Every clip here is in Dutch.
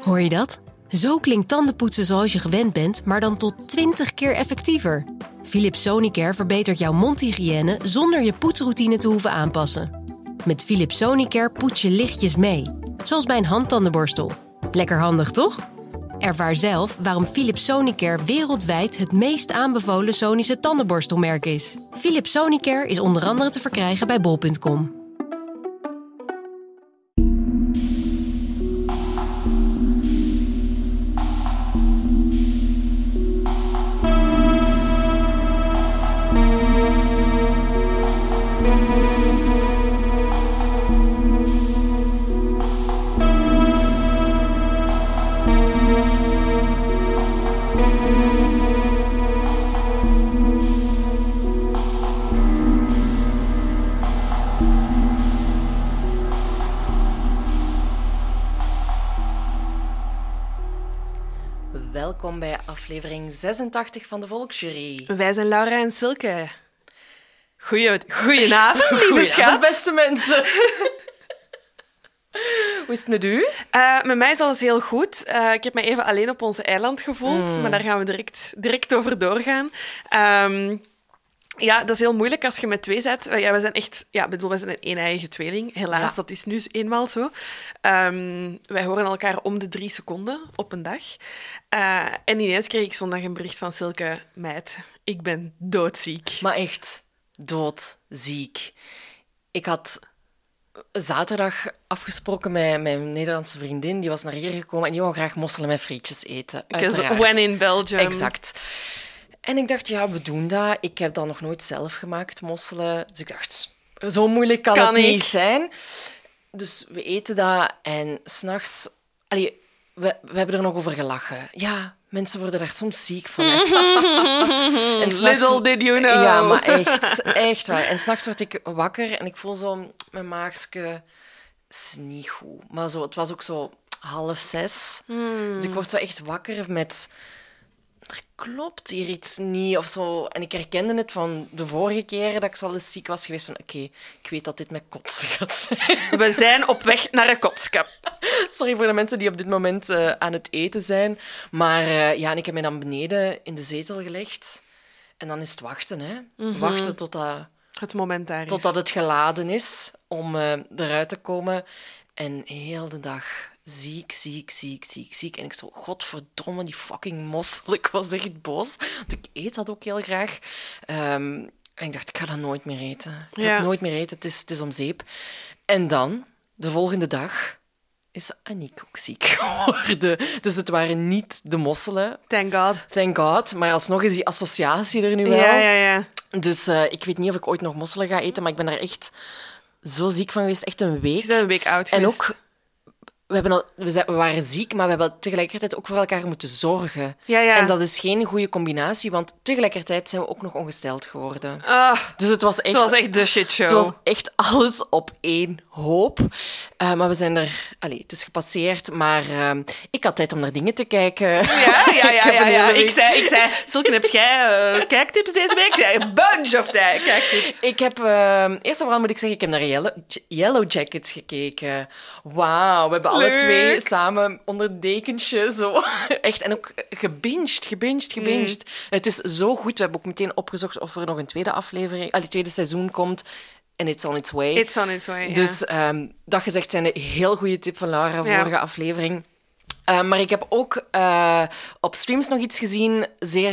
Hoor je dat? Zo klinkt tandenpoetsen zoals je gewend bent, maar dan tot 20 keer effectiever. Philips Sonicare verbetert jouw mondhygiëne zonder je poetsroutine te hoeven aanpassen. Met Philips Sonicare poets je lichtjes mee, zoals bij een handtandenborstel. Lekker handig, toch? Ervaar zelf waarom Philips Sonicare wereldwijd het meest aanbevolen Sonische tandenborstelmerk is. Philips Sonicare is onder andere te verkrijgen bij bol.com. Welkom bij aflevering 86 van de Volksjury. Wij zijn Laura en Silke. Goedenavond, lieve schat. Beste mensen. Hoe is het met u? Met mij is alles heel goed. Ik heb me even alleen op onze eiland gevoeld, maar daar gaan we direct over doorgaan. Ja, dat is heel moeilijk als je met twee bent. We zijn echt... we zijn een een-eigen tweeling. Helaas, Dat is nu eenmaal zo. Wij horen elkaar om de 3 seconden op een dag. En ineens kreeg ik zondag een bericht van Silke. Meid, ik ben doodziek. Maar echt doodziek. Ik had zaterdag afgesproken met mijn Nederlandse vriendin. Die was naar hier gekomen en die wou graag mosselen met frietjes eten. Uiteraard. When in Belgium. Exact. En ik dacht, ja, we doen dat. Ik heb dat nog nooit zelf gemaakt, mosselen. Dus ik dacht, zo moeilijk kan het niet zijn. Dus we eten dat en 's nachts... We hebben er nog over gelachen. Ja, mensen worden daar soms ziek van. En little did you know. Ja, maar echt waar. En 's nachts word ik wakker en ik voel zo... Mijn maagske is niet goed. Maar zo, het was ook zo 5:30. Dus ik word zo echt wakker met... Er klopt hier iets niet of zo. En ik herkende het van de vorige keren dat ik zo al eens ziek was geweest. Van oké, ik weet dat dit met kotsen gaat zijn. We zijn op weg naar een kotskap. Sorry voor de mensen die op dit moment aan het eten zijn. Maar en ik heb mij dan beneden in de zetel gelegd. En dan is het wachten, hè. Wachten Het moment daar is. Totdat het geladen is om eruit te komen. En heel de dag... Ziek. En ik zo, godverdomme, die fucking mossel. Ik was echt boos, want ik eet dat ook heel graag. En ik dacht, ik ga dat nooit meer eten. Ik ga het nooit meer eten, het is om zeep. En dan, de volgende dag, is Aniek ook ziek geworden. Dus het waren niet de mosselen. Thank God. Maar alsnog is die associatie er nu wel. Ja. Dus ik weet niet of ik ooit nog mosselen ga eten, maar ik ben daar echt zo ziek van geweest. Echt een week. Je bent een week oud geweest. En ook... We waren ziek, maar we hebben tegelijkertijd ook voor elkaar moeten zorgen. Ja. En dat is geen goede combinatie, want tegelijkertijd zijn we ook nog ongesteld geworden. Dus het was echt de shitshow. Het was echt alles op één hoop. Maar we zijn er... het is gepasseerd, maar ik had tijd om naar dingen te kijken. Ja. Ik zei, Silke, heb jij kijktips deze week? Ik zei, een bunch of kijktips. Ik heb... eerst en vooral moet ik zeggen, ik heb naar Yellow Jackets gekeken. Wauw, we hebben alle twee samen onder het dekentje zo... Echt, en ook gebinged. Het is zo goed. We hebben ook meteen opgezocht of er nog een tweede aflevering... tweede seizoen komt. En It's on its way. It's on its way, Dus dat gezegd zijn een heel goede tip van Laura, vorige aflevering. Maar ik heb ook op streams nog iets gezien, zeer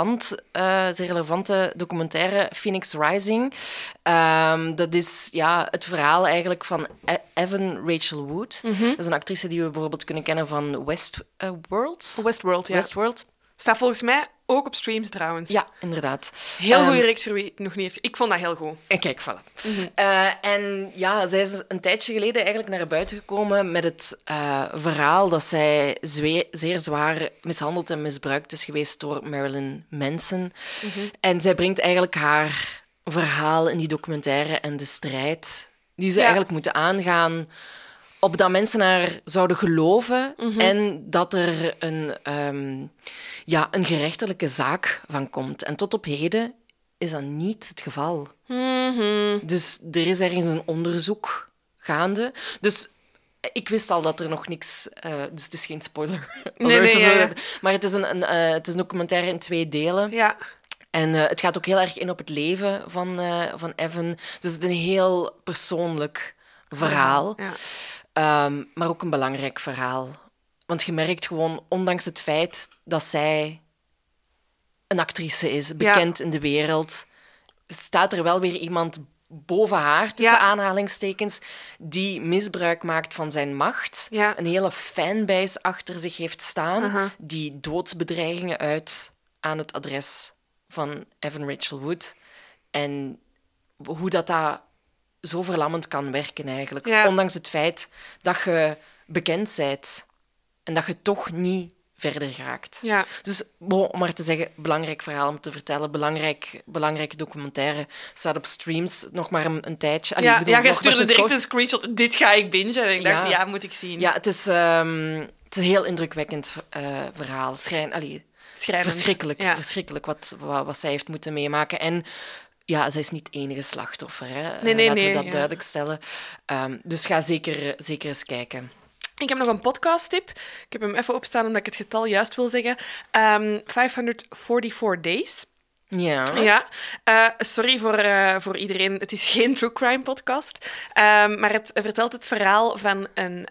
relevante documentaire, Phoenix Rising. Dat is het verhaal eigenlijk van Evan Rachel Wood. Dat is een actrice die we bijvoorbeeld kunnen kennen van Westworld. Westworld. Staat volgens mij ook op streams trouwens. Ja, inderdaad. Heel goede reeks voor wie het nog niet heeft. Ik vond dat heel goed. En kijk, voilà. En zij is een tijdje geleden eigenlijk naar buiten gekomen met het verhaal dat zij zeer zwaar mishandeld en misbruikt is geweest door Marilyn Manson. En zij brengt eigenlijk haar verhaal in die documentaire en de strijd die ze eigenlijk moeten aangaan opdat mensen haar zouden geloven en dat er een gerechtelijke zaak van komt. En tot op heden is dat niet het geval. Dus er is ergens een onderzoek gaande. Dus Ik wist al dat er nog niks... dus het is geen spoiler. Nee. Maar het is een documentaire in 2 delen. Ja. En het gaat ook heel erg in op het leven van Evan. Dus het is een heel persoonlijk verhaal. Ja. Maar ook een belangrijk verhaal. Want je merkt gewoon, ondanks het feit dat zij een actrice is, bekend in de wereld, staat er wel weer iemand boven haar, tussen aanhalingstekens, die misbruik maakt van zijn macht. Ja. Een hele fanbase achter zich heeft staan, die doodsbedreigingen uit aan het adres van Evan Rachel Wood. En hoe dat zo verlammend kan werken eigenlijk. Ja. Ondanks het feit dat je bekend bent en dat je toch niet verder raakt. Ja. Dus om maar te zeggen, belangrijk verhaal om te vertellen, belangrijke documentaire, staat op streams nog maar een tijdje. Allee, jij stuurde direct een screenshot. Dit ga ik bingen. En ik dacht, moet ik zien. Ja, het is een heel indrukwekkend verhaal. Verschrikkelijk wat zij heeft moeten meemaken. En ja, zij is niet het enige slachtoffer. Hè. Laten we dat duidelijk stellen. Dus ga zeker eens kijken. Ik heb nog een podcasttip. Ik heb hem even opstaan omdat ik het getal juist wil zeggen. 544 Days. Ja. Sorry voor iedereen. Het is geen true crime podcast. Maar het vertelt het verhaal van een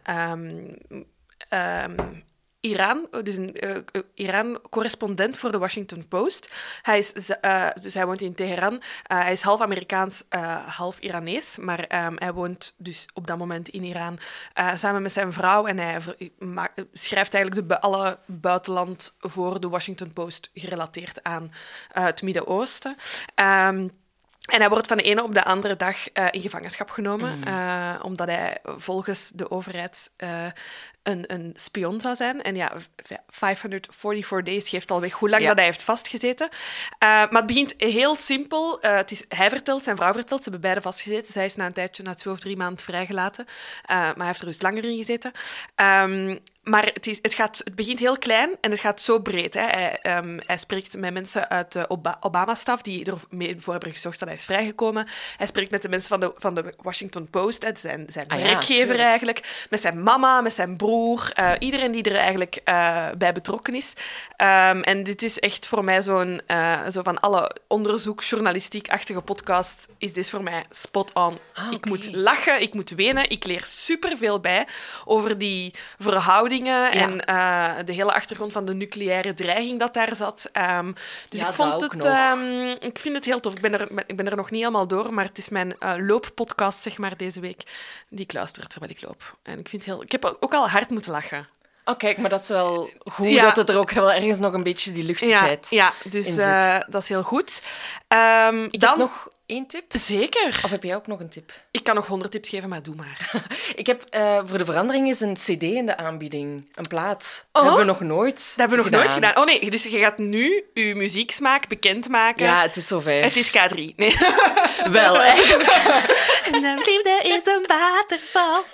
Iran-correspondent voor de Washington Post. Hij woont in Teheran. Hij is half Amerikaans, half Iranees. Maar hij woont dus op dat moment in Iran samen met zijn vrouw. En hij schrijft eigenlijk alle buitenland voor de Washington Post gerelateerd aan het Midden-Oosten. En hij wordt van de ene op de andere dag in gevangenschap genomen, omdat hij volgens de overheid een spion zou zijn. En ja, 544 days geeft al weg hoe lang dat hij heeft vastgezeten. Maar het begint heel simpel. Hij vertelt, zijn vrouw vertelt, ze hebben beide vastgezeten. Zij is na een tijdje, na 2 of 3 maanden vrijgelaten. Maar hij heeft er dus langer in gezeten. Maar het begint heel klein en het gaat zo breed. Hè. Hij spreekt met mensen uit de Obama-staf die ervoor hebben gezorgd dat hij is vrijgekomen. Hij spreekt met de mensen van de Washington Post, hè, zijn werkgever eigenlijk, met zijn mama, met zijn broer, iedereen die er eigenlijk bij betrokken is. En dit is echt voor mij zo van alle onderzoek-journalistiek-achtige podcast is dit voor mij spot on. Ik moet lachen, ik moet wenen, ik leer superveel bij over die verhoudingen en de hele achtergrond van de nucleaire dreiging dat daar zat. Dus ik vind het heel tof. Ik ben er nog niet helemaal door, maar het is mijn looppodcast, zeg maar, deze week, die ik luister terwijl ik loop. En ik heb ook al hard moeten lachen. Oh, kijk, maar dat is wel goed dat het er ook wel ergens nog een beetje die luchtigheid dus in zit. Dat is heel goed. Ik heb nog 1 tip. Zeker. Of heb jij ook nog een tip? Ik kan nog 100 tips geven, maar doe maar. Ik heb voor de verandering eens een cd in de aanbieding. Een plaat. Dat hebben we nog nooit gedaan. Oh nee, dus je gaat nu je muzieksmaak bekendmaken. Ja, het is zover. Het is K3. Nee. Wel, echt. En de liefde is een waterval.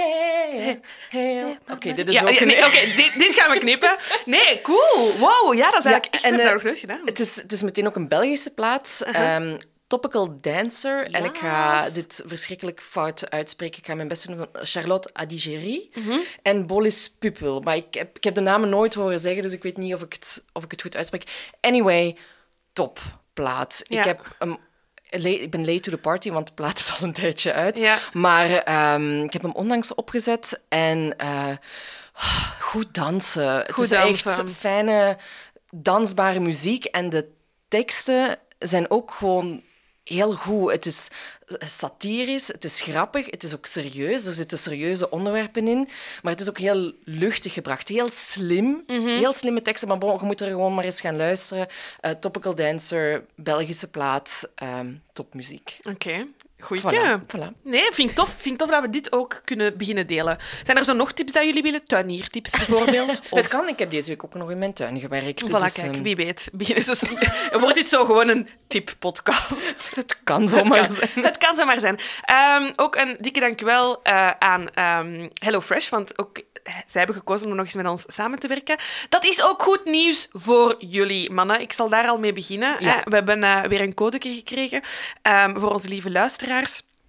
Oké, dit is ook... dit gaan we knippen. Nee, cool. Wow, ja, dat is eigenlijk echt nog nooit gedaan. Het is meteen ook een Belgische plaat. Topical Dancer. En ik ga dit verschrikkelijk fout uitspreken. Ik ga mijn best doen van Charlotte Adigéry en Bolis Pupul. Maar ik heb de namen nooit horen zeggen, dus ik weet niet of ik het goed uitspreek. Anyway, topplaat. Ja. Ik ben late to the party, want de plaat is al een tijdje uit. Ja. Maar ik heb hem onlangs opgezet en goed dansen. Het is echt fijne, dansbare muziek. En de teksten zijn ook gewoon heel goed. Het is satirisch, het is grappig, het is ook serieus. Er zitten serieuze onderwerpen in, maar het is ook heel luchtig gebracht. Heel slim, heel slimme teksten, maar je moet er gewoon maar eens gaan luisteren. Topical Dancer, Belgische plaat, topmuziek. Oké. Goeie. Voilà. Nee, vind ik tof dat we dit ook kunnen beginnen delen. Zijn er zo nog tips dat jullie willen? Tuiniertips bijvoorbeeld? Het kan. Ik heb deze week ook nog in mijn tuin gewerkt. Voilà, dus, kijk, wie weet. Wordt dit zo gewoon een tip-podcast? Het kan zomaar zijn. Het kan zomaar zijn. Ook een dikke dankjewel aan HelloFresh, want ook zij hebben gekozen om nog eens met ons samen te werken. Dat is ook goed nieuws voor jullie, mannen. Ik zal daar al mee beginnen. Ja. We hebben weer een codeke gekregen voor onze lieve luisteraars.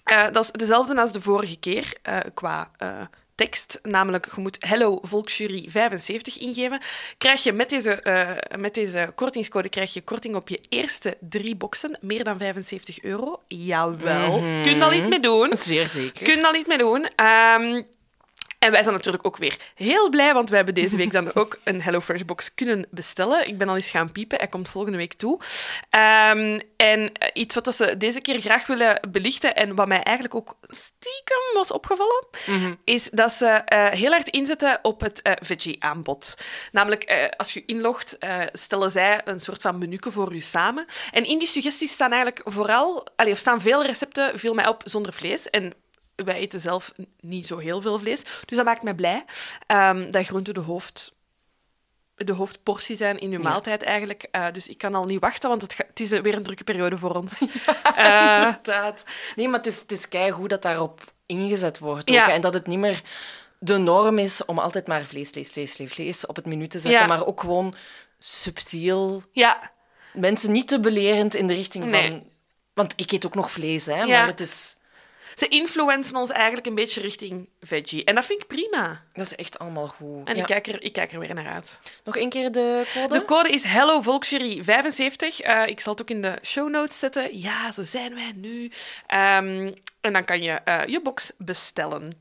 Dat is dezelfde als de vorige keer qua tekst. Namelijk, je moet Hello Volksjury 75 ingeven. Krijg je met deze kortingscode krijg je korting op je eerste 3 boxen. Meer dan €75. Jawel. Kun je daar niet mee doen. Zeer zeker. Kun je daar niet mee doen. En wij zijn natuurlijk ook weer heel blij, want we hebben deze week dan ook een HelloFresh-box kunnen bestellen. Ik ben al eens gaan piepen. Hij komt volgende week toe. En iets wat ze deze keer graag willen belichten en wat mij eigenlijk ook stiekem was opgevallen, is dat ze heel hard inzetten op het veggie-aanbod. Namelijk, als je inlogt, stellen zij een soort van menuke voor je samen. En in die suggesties staan eigenlijk staan veel recepten, viel mij op, zonder vlees. En wij eten zelf niet zo heel veel vlees. Dus dat maakt mij blij dat groenten de hoofdportie zijn in uw maaltijd eigenlijk. Dus ik kan al niet wachten, want het is weer een drukke periode voor ons. Inderdaad. Nee, maar het is keigoed dat daarop ingezet wordt. Ook, en dat het niet meer de norm is om altijd maar vlees op het menu te zetten, maar ook gewoon subtiel. Ja. Mensen niet te belerend in de richting van... Want ik eet ook nog vlees, hè, maar het is... Ze influencen ons eigenlijk een beetje richting veggie. En dat vind ik prima. Dat is echt allemaal goed. En ik kijk er weer naar uit. Nog één keer de code? De code is Hello Volksjury 75. Ik zal het ook in de show notes zetten. Ja, zo zijn wij nu. En dan kan je je box bestellen.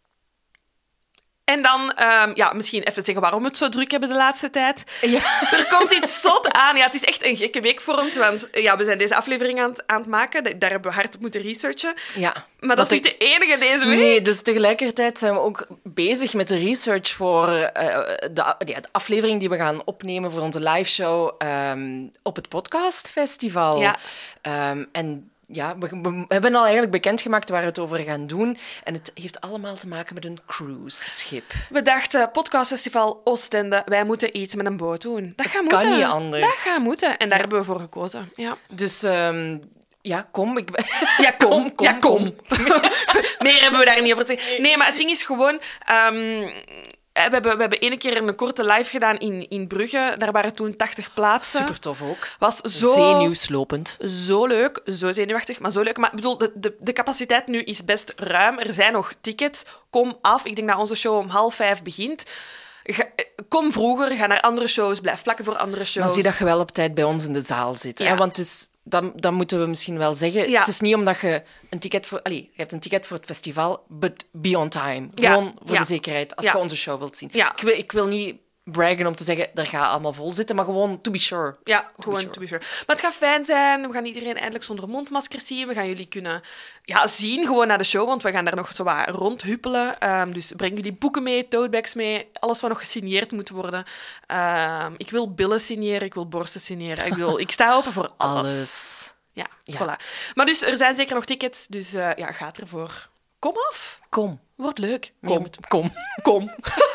En dan, misschien even zeggen waarom we het zo druk hebben de laatste tijd. Ja. Er komt iets zot aan. Ja, het is echt een gekke week voor ons, want we zijn deze aflevering aan het maken. Daar hebben we hard op moeten researchen. Ja. Maar dat is niet de enige deze week. Nee, dus tegelijkertijd zijn we ook bezig met de research voor de aflevering die we gaan opnemen voor onze liveshow op het podcastfestival. Ja. En ja, we hebben al eigenlijk bekendgemaakt waar we het over gaan doen. En het heeft allemaal te maken met een cruiseschip. We dachten, podcastfestival Oostende, wij moeten iets met een boot doen. Dat gaat moeten. Kan niet anders. Dat gaat moeten. En daar hebben we voor gekozen. Ja. Dus kom. Kom. Meer hebben we daar niet over te zeggen. Nee, maar het ding is gewoon... We hebben ene keer een korte live gedaan in Brugge. Daar waren toen 80 plaatsen. Super tof ook. Was zo... Zenuwslopend. Zo leuk. Zo zenuwachtig, maar zo leuk. Maar ik bedoel, de capaciteit nu is best ruim. Er zijn nog tickets. Kom af. Ik denk dat onze show om 4:30 begint. Kom vroeger. Ga naar andere shows. Blijf plakken voor andere shows. Maar zie dat je wel op tijd bij ons in de zaal zit. Ja. Hè? Want het is... Dan moeten we misschien wel zeggen. Ja. Het is niet omdat je een ticket voor... je hebt een ticket voor het festival, but be on time. Gewoon voor de zekerheid, als je onze show wilt zien. Ja. Ik wil niet braggen om te zeggen, daar gaat allemaal vol zitten, maar gewoon to be sure. Ja, gewoon to be sure. Maar het gaat fijn zijn. We gaan iedereen eindelijk zonder mondmaskers zien. We gaan jullie kunnen zien gewoon naar de show, want we gaan daar nog zo wat rondhuppelen. Dus breng jullie boeken mee, totebags mee, alles wat nog gesigneerd moet worden. Ik wil billen signeren, ik wil borsten signeren. Ik sta open voor alles. Ja, voilà. Maar dus, er zijn zeker nog tickets, dus ga ervoor. Kom af. Kom. Wordt leuk. Kom.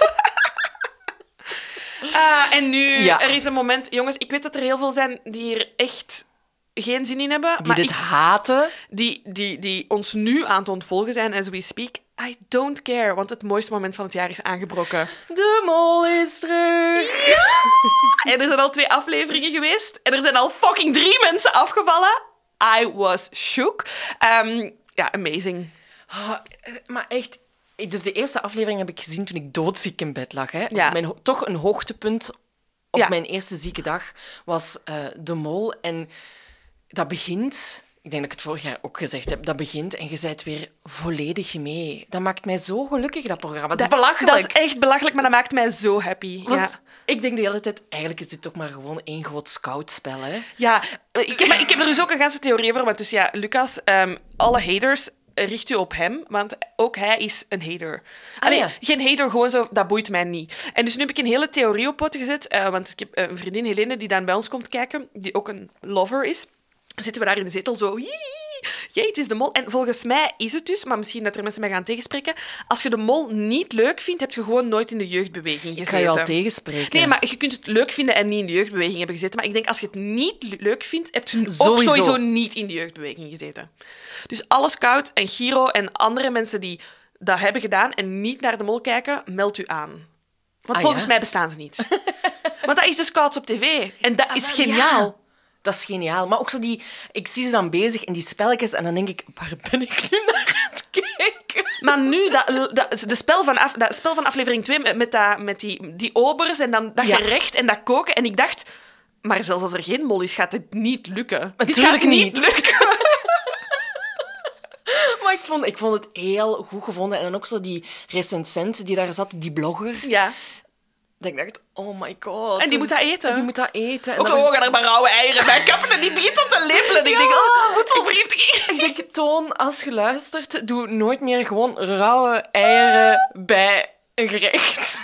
En nu, er is een moment... Jongens, ik weet dat er heel veel zijn die hier echt geen zin in hebben. Die dit haten. Die ons nu aan het ontvolgen zijn, as we speak. I don't care, want het mooiste moment van het jaar is aangebroken. De mol is terug. Ja! En er zijn al 2 afleveringen geweest. En er zijn al fucking 3 mensen afgevallen. I was shook. Amazing. Maar echt... Dus de eerste aflevering heb ik gezien toen ik doodziek in bed lag. Hè. Ja. Toch een hoogtepunt op mijn eerste zieke dag was De Mol. En dat begint... Ik denk dat ik het vorig jaar ook gezegd heb. Dat begint en je bent weer volledig mee. Dat maakt mij zo gelukkig, dat programma. Dat is belachelijk. Dat is echt belachelijk, maar dat maakt mij zo happy. Want ik denk de hele tijd... Eigenlijk is dit toch maar gewoon één groot scoutspel, hè? Ja, ik heb er dus ook een ganse theorie over. Want dus Lucas, alle haters... richt u op hem, want ook hij is een hater. Geen hater, gewoon zo, dat boeit mij niet. En dus nu heb ik een hele theorie op poten gezet, want ik heb een vriendin, Helene, die dan bij ons komt kijken, die ook een lover is. Dan zitten we daar in de zetel zo... Jee, het is de mol. En volgens mij is het dus, maar misschien dat er mensen mij gaan tegenspreken, als je de mol niet leuk vindt, heb je gewoon nooit in de jeugdbeweging gezeten. Ik ga je al tegenspreken. Nee, maar je kunt het leuk vinden en niet in de jeugdbeweging hebben gezeten. Maar ik denk, als je het niet leuk vindt, heb je ook sowieso niet in de jeugdbeweging gezeten. Dus alle scouts en Giro en andere mensen die dat hebben gedaan en niet naar de mol kijken, meld u aan. Want volgens mij bestaan ze niet. Want dat is de scouts op tv. En dat is geniaal. Ja. Dat is geniaal. Maar ook zo ik zie ze dan bezig in die spelletjes en dan denk ik, waar ben ik nu naar aan het kijken? Maar nu, dat spel van aflevering 2 met die obers en dan dat gerecht en dat koken. En ik dacht, maar zelfs als er geen mol is, gaat het niet lukken. Natuurlijk niet lukken. Maar ik vond het heel goed gevonden. En dan ook zo die recensent die daar zat, die blogger. Ja. Dat ik dacht, oh my god. En die moet dat eten. Die moet dat eten. Ook zo, gaan er maar rauwe eieren bij kappen en die begint dat te lepelen. En ik denk, voedselvergiftiging. Ik denk, Toon, als je luistert, doe nooit meer gewoon rauwe eieren bij een gerecht.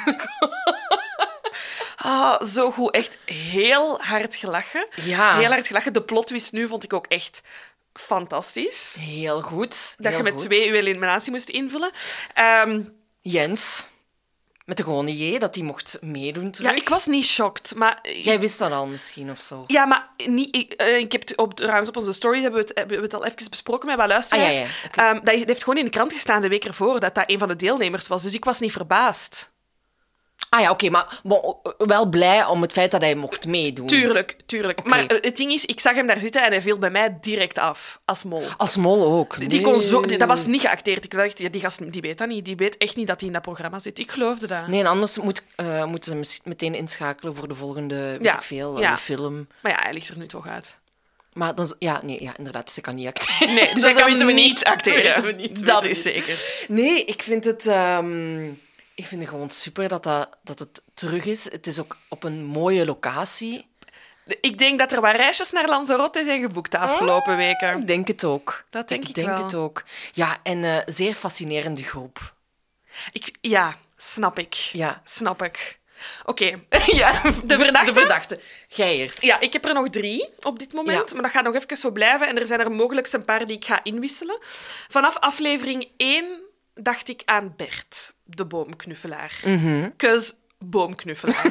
Zo goed. Echt heel hard gelachen. Ja. Heel hard gelachen. De plot twist nu vond ik ook echt fantastisch. Heel goed. Dat je met 2 uw eliminatie moest invullen. Jens, met de gewone J, dat hij mocht meedoen terug. Ja, ik was niet shocked, maar... Jij wist dat al misschien, of zo? Ja, maar niet, ik heb trouwens op onze stories hebben we het al even besproken met wat luisteraars. Okay. Dat heeft gewoon in de krant gestaan de week ervoor dat een van de deelnemers was. Dus ik was niet verbaasd. Ah ja, oké, maar wel blij om het feit dat hij mocht meedoen. Tuurlijk. Okay. Maar het ding is, ik zag hem daar zitten en hij viel bij mij direct af, als mol. Als mol ook. Nee. Dat was niet geacteerd. Ik dacht, die gast die weet dat niet. Die weet echt niet dat hij in dat programma zit. Ik geloofde dat. Nee, en anders moeten ze meteen inschakelen voor de volgende, film. Maar ja, hij ligt er nu toch uit. Maar dan... Ja, inderdaad, dus hij kan niet acteren. Nee, dus hij kan niet acteren. Dat weten we niet. Dat is zeker. Nee, ik vind het... Ik vind het gewoon super dat het terug is. Het is ook op een mooie locatie. Ik denk dat er wat reisjes naar Lanzarote zijn geboekt de afgelopen weken. Ik denk het ook. Dat denk ik wel. Ik denk het ook. Ja, en zeer fascinerende groep. Ja, snap ik. Ja. Snap ik. Oké. Ja, de verdachte. Jij eerst. Ja, ik heb er nog 3 op dit moment, maar dat gaat nog even zo blijven. En er zijn er mogelijk een paar die ik ga inwisselen. Vanaf aflevering 1 dacht ik aan Bert, de boomknuffelaar. Cause boomknuffelaar.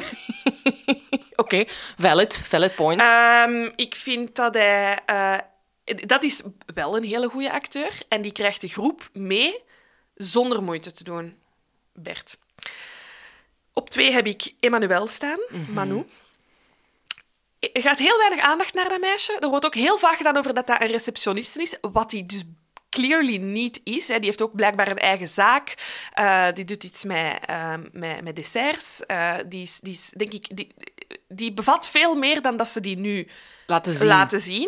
Oké, valid point. Ik vind dat hij... dat is wel een hele goede acteur. En die krijgt de groep mee zonder moeite te doen. Bert. Op 2 heb ik Emmanuel staan, Manu. Er gaat heel weinig aandacht naar dat meisje. Er wordt ook heel vaak gedaan over dat een receptioniste is, wat hij dus clearly niet is. Die heeft ook blijkbaar een eigen zaak. Die doet iets met desserts. Die bevat veel meer dan dat ze die nu laten zien.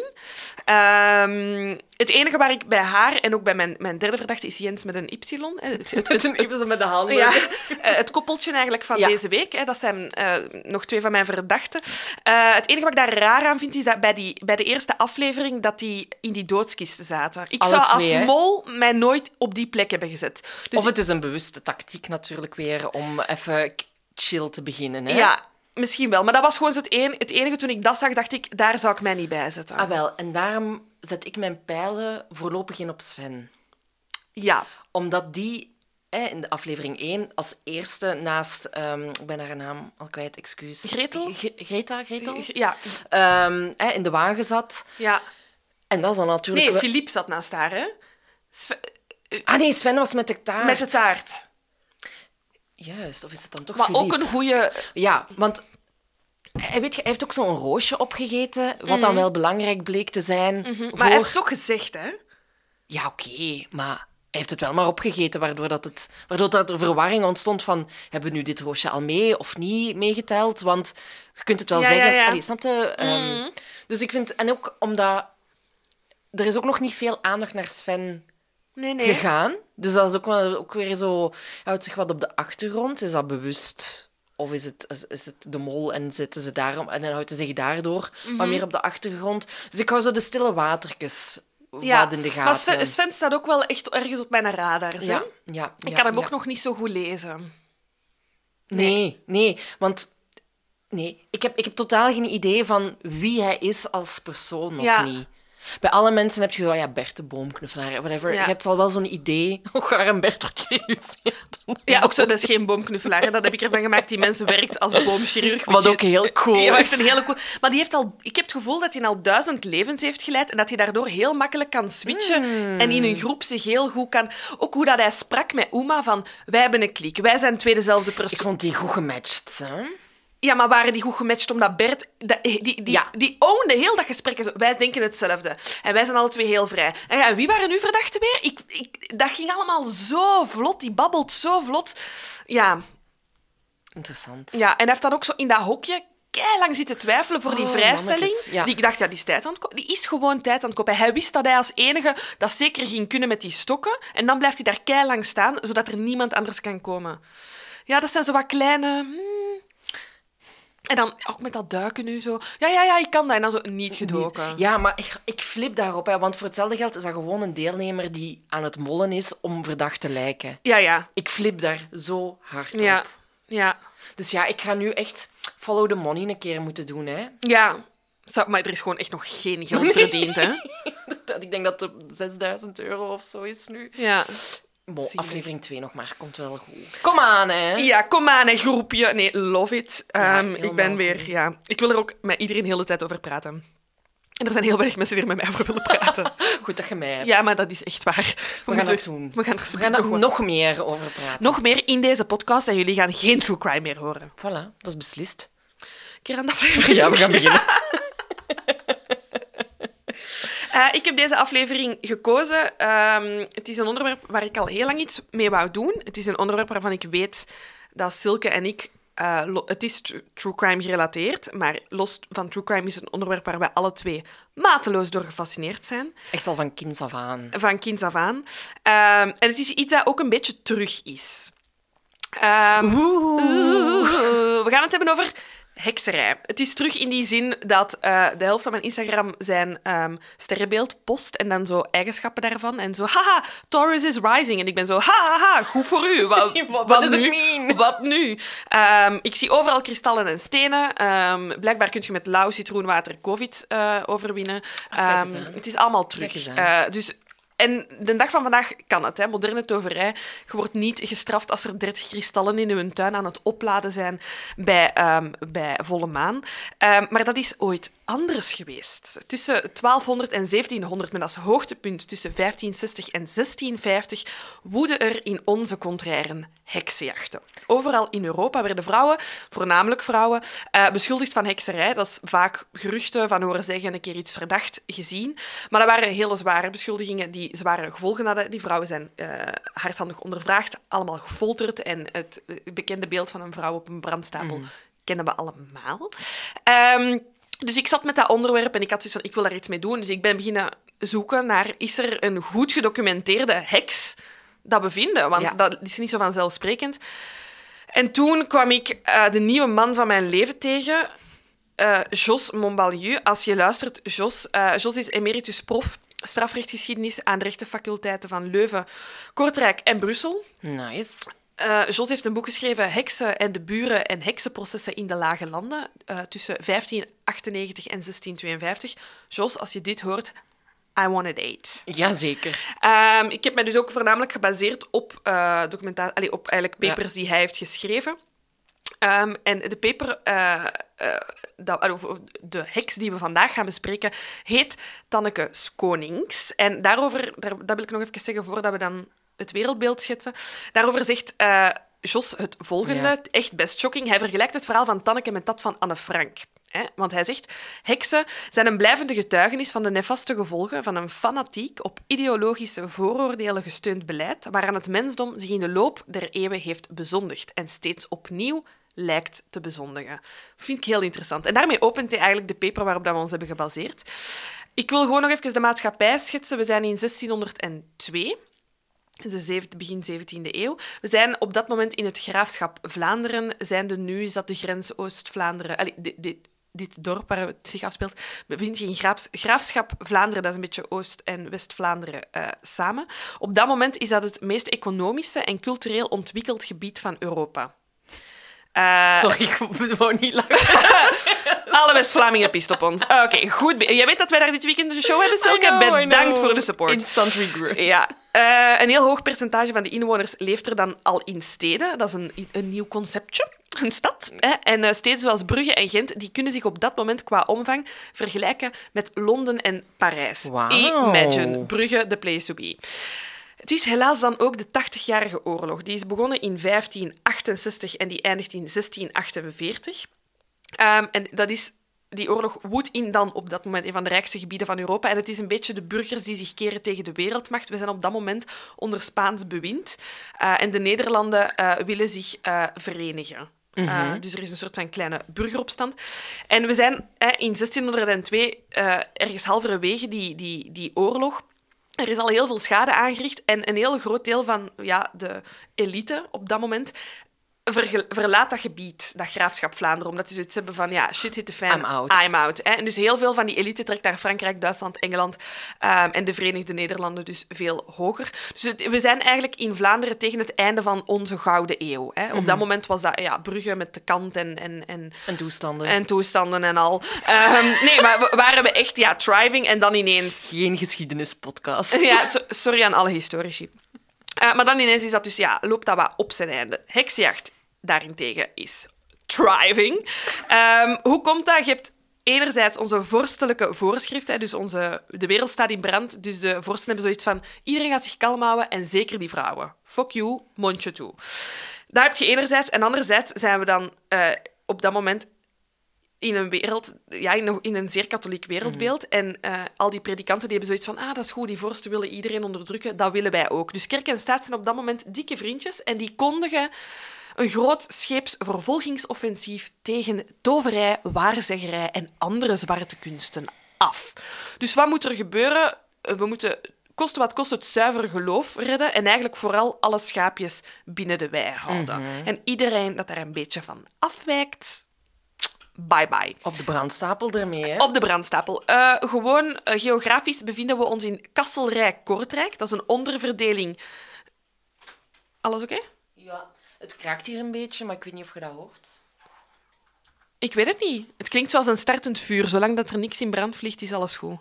Het enige waar ik bij haar en ook bij mijn derde verdachte is Jens met een Y. Even met de handen. Ja, het koppeltje eigenlijk van deze week. Dat zijn nog 2 van mijn verdachten. Het enige wat ik daar raar aan vind, is dat bij de eerste aflevering dat die in die doodskisten zaten. Ik zou als mol mij nooit op die plek hebben gezet. Dus of het is een bewuste tactiek natuurlijk weer om even chill te beginnen. Hè? Ja, misschien wel. Maar dat was gewoon zo het enige. Toen ik dat zag, dacht ik, daar zou ik mij niet bij zetten. Ah, wel. En daarom zet ik mijn pijlen voorlopig in op Sven. Ja. Omdat die in de aflevering 1 als eerste naast... ik ben haar naam al kwijt, excuus. Gretel? Gretel? Ja. In de wagen zat. Ja. En dat is dan natuurlijk... Nee, Philippe zat naast haar, hè? Sven was met de taart. Met de taart. Juist, of is het dan toch Maar Philippe? ook een goede... Ja, want hij heeft ook zo'n roosje opgegeten, wat dan wel belangrijk bleek te zijn. Maar hij heeft het toch gezegd, hè? Ja, oké, maar hij heeft het wel maar opgegeten, waardoor er verwarring ontstond van, hebben we nu dit roosje al mee of niet meegeteld? Want je kunt het wel zeggen... Ja. Allee, snap je? Dus ik vind... En ook omdat... Er is ook nog niet veel aandacht naar Sven... Nee. gegaan. Dus dat is ook weer zo... Houdt zich wat op de achtergrond. Is dat bewust? Of is het de mol en zitten ze daarom... En dan houdt ze zich daardoor wat meer op de achtergrond. Dus ik hou zo de stille watertjes wat in de gaten. Maar Sven staat ook wel echt ergens op mijn radar. Ja. Ik kan hem ook nog niet zo goed lezen. Nee. Want... Nee, ik heb totaal geen idee van wie hij is als persoon nog niet. Bij alle mensen heb je zo, Bert de boomknuffelaar, whatever. Je hebt al wel zo'n idee hoe gaar Bert wordt geïllustreerd. Ja, ook zo, dat is geen boomknuffelaar. Hè. Dat heb ik ervan gemaakt. Die mensen werkt als boomchirurg. Wat ook heel cool is. Maar die heeft ik heb het gevoel dat hij al 1000 levens heeft geleid en dat hij daardoor heel makkelijk kan switchen en in een groep zich heel goed kan... Ook hoe dat hij sprak met Uma van, wij hebben een kliek, wij zijn 2 dezelfde persoon. Ik vond die goed gematcht, hè? Ja, maar waren die goed gematcht omdat Bert... Die ownde heel dat gesprek. Zo, wij denken hetzelfde. En wij zijn alle twee heel vrij. En wie waren uw verdachten weer? Dat ging allemaal zo vlot. Die babbelt zo vlot. Ja. Interessant. Ja, en hij heeft dan ook zo in dat hokje keilang zitten twijfelen voor die vrijstelling. mannetjes, ja. Ik dacht, die is tijd aan het kopen. Die is gewoon tijd aan het kopen. Hij wist dat hij als enige dat zeker ging kunnen met die stokken. En dan blijft hij daar keilang staan, zodat er niemand anders kan komen. Ja, dat zijn zo wat kleine... En dan ook met dat duiken nu zo. Ja, ik kan dat. En dan zo niet gedoken. Ja, maar ik flip daarop. Hè, want voor hetzelfde geld is dat gewoon een deelnemer die aan het mollen is om verdacht te lijken. Ja. Ik flip daar zo hard op. Ja. Dus ja, ik ga nu echt follow the money een keer moeten doen. Hè. Ja. Maar er is gewoon echt nog geen geld verdiend, hè? Ik denk dat het €6.000 of zo is nu. Ja. Aflevering 2 nog maar. Komt wel goed. Kom aan, hè. Ja, kom aan, hè, groepje. Nee, love it. Ik ben weer... goed. Ja, ik wil er ook met iedereen de hele tijd over praten. En er zijn heel weinig mensen die er met mij over willen praten. Goed dat je mij hebt. Ja, maar dat is echt waar. We gaan dat doen. We gaan er nog meer over praten. nog meer in deze podcast en jullie gaan geen true crime meer horen. Voilà, dat is beslist. Keer aan de aflevering. Ja, we gaan beginnen. Ik heb deze aflevering gekozen. Het is een onderwerp waar ik al heel lang iets mee wou doen. Het is een onderwerp waarvan ik weet dat Silke en ik... het is true crime gerelateerd, maar los van true crime is het een onderwerp waar wij alle twee mateloos door gefascineerd zijn. Echt al van kinds af aan. Van kinds af aan. En het is iets dat ook een beetje terug is. We gaan het hebben over hekserij. Het is terug in die zin dat de helft van mijn Instagram zijn sterrenbeeld post en dan zo eigenschappen daarvan. En zo, haha, Taurus is rising. En ik ben zo, haha, goed voor u. Wat does it mean? Wat nu? Ik zie overal kristallen en stenen. Blijkbaar kun je met lauw citroenwater COVID overwinnen. Het is allemaal terug. En de dag van vandaag kan het, hè. Moderne toverij. Je wordt niet gestraft als er 30 kristallen in je tuin aan het opladen zijn bij volle maan. Maar dat is ooit anders geweest. Tussen 1200 en 1700, met als hoogtepunt tussen 1560 en 1650, woedden er in onze contrairen heksenjachten. Overal in Europa werden vrouwen, voornamelijk vrouwen, beschuldigd van hekserij. Dat is vaak geruchten van horen zeggen, een keer iets verdacht gezien. Maar dat waren hele zware beschuldigingen die zware gevolgen hadden. Die vrouwen zijn hardhandig ondervraagd, allemaal gefolterd. En het bekende beeld van een vrouw op een brandstapel kennen we allemaal. Dus ik zat met dat onderwerp en ik had zoiets van, ik wil daar iets mee doen. Dus ik ben beginnen zoeken naar, is er een goed gedocumenteerde heks dat we vinden? Want dat is niet zo vanzelfsprekend. En toen kwam ik de nieuwe man van mijn leven tegen, Jos Montbalieu. Als je luistert, Jos is emeritus prof strafrechtsgeschiedenis aan de rechtenfaculteiten van Leuven, Kortrijk en Brussel. Nice. Jos heeft een boek geschreven, Heksen en de buren en heksenprocessen in de Lage Landen, tussen 1598 en 1652. Jos, als je dit hoort, I want a date. Jazeker. Ik heb mij dus ook voornamelijk gebaseerd op op eigenlijk papers die hij heeft geschreven. En de paper, de heks die we vandaag gaan bespreken, heet Tanneke Skonings. En dat wil ik nog even zeggen voordat we dan het wereldbeeld schetsen. Daarover zegt Jos het volgende, echt best shocking. Hij vergelijkt het verhaal van Tanneke met dat van Anne Frank. Want hij zegt, heksen zijn een blijvende getuigenis van de nefaste gevolgen van een fanatiek, op ideologische vooroordelen gesteund beleid, waaraan het mensdom zich in de loop der eeuwen heeft bezondigd en steeds opnieuw lijkt te bezondigen. Vind ik heel interessant. En daarmee opent hij eigenlijk de paper waarop we ons hebben gebaseerd. Ik wil gewoon nog even de maatschappij schetsen. We zijn in 1602... Dus begin 17e eeuw. We zijn op dat moment in het graafschap Vlaanderen. Zijnde nu is dat de grens Oost-Vlaanderen... Dit dorp waar het zich afspeelt, bevindt zich in graafschap Vlaanderen. Dat is een beetje Oost- en West-Vlaanderen samen. Op dat moment is dat het meest economische en cultureel ontwikkeld gebied van Europa. Sorry, ik wou niet lachen. Alle West-Vlamingen pist op ons. Oké, goed. Jij weet dat wij daar dit weekend een show hebben, Silke? Bedankt voor de support. Instant regret. Ja. Een heel hoog percentage van de inwoners leeft er dan al in steden. Dat is een nieuw conceptje. Een stad. En steden zoals Brugge en Gent die kunnen zich op dat moment qua omvang vergelijken met Londen en Parijs. Wow. Imagine. Brugge, the place to be. Het is helaas dan ook de 80-jarige oorlog. Die is begonnen in 1568 en die eindigt in 1648. En dat is... Die oorlog woedt in dan op dat moment een van de rijkste gebieden van Europa. En het is een beetje de burgers die zich keren tegen de wereldmacht. We zijn op dat moment onder Spaans bewind. En de Nederlanden willen zich verenigen. Dus er is een soort van kleine burgeropstand. En we zijn in 1602, ergens halverwege die oorlog... Er is al heel veel schade aangericht. En een heel groot deel van de elite op dat moment... verlaat dat gebied, dat graafschap Vlaanderen, omdat ze zoiets hebben van, shit hit the fan, I'm out. En dus heel veel van die elite trekt naar Frankrijk, Duitsland, Engeland en de Verenigde Nederlanden dus veel hoger. Dus we zijn eigenlijk in Vlaanderen tegen het einde van onze Gouden Eeuw. Op dat moment was dat Brugge met de kant en toestanden. En toestanden en al. Nee, maar waren we echt thriving en dan ineens... Geen geschiedenispodcast. Sorry aan alle historici. Maar dan ineens is dat dus, loopt dat wat op zijn einde. Heksenjacht daarentegen is thriving. Hoe komt dat? Je hebt enerzijds onze vorstelijke voorschriften, dus de wereld staat in brand, dus de vorsten hebben zoiets van, iedereen gaat zich kalm houden en zeker die vrouwen. Fuck you, mondje toe. Dat heb je enerzijds. En anderzijds zijn we dan op dat moment in een wereld, in een zeer katholiek wereldbeeld. En al die predikanten die hebben zoiets van, dat is goed, die vorsten willen iedereen onderdrukken, dat willen wij ook. Dus kerk en staat zijn op dat moment dikke vriendjes en die kondigen een groot scheepsvervolgingsoffensief tegen toverij, waarzeggerij en andere zwarte kunsten af. Dus wat moet er gebeuren? We moeten koste wat kost het zuiver geloof redden en eigenlijk vooral alle schaapjes binnen de wei houden. En iedereen dat daar een beetje van afwijkt... Bye-bye. Op de brandstapel ermee, hè? Op de brandstapel. Gewoon geografisch bevinden we ons in Kasselrijk-Kortrijk. Dat is een onderverdeling. Alles oké? Ja, het kraakt hier een beetje, maar ik weet niet of je dat hoort. Ik weet het niet. Het klinkt zoals een startend vuur. Zolang dat er niks in brand vliegt, is alles goed.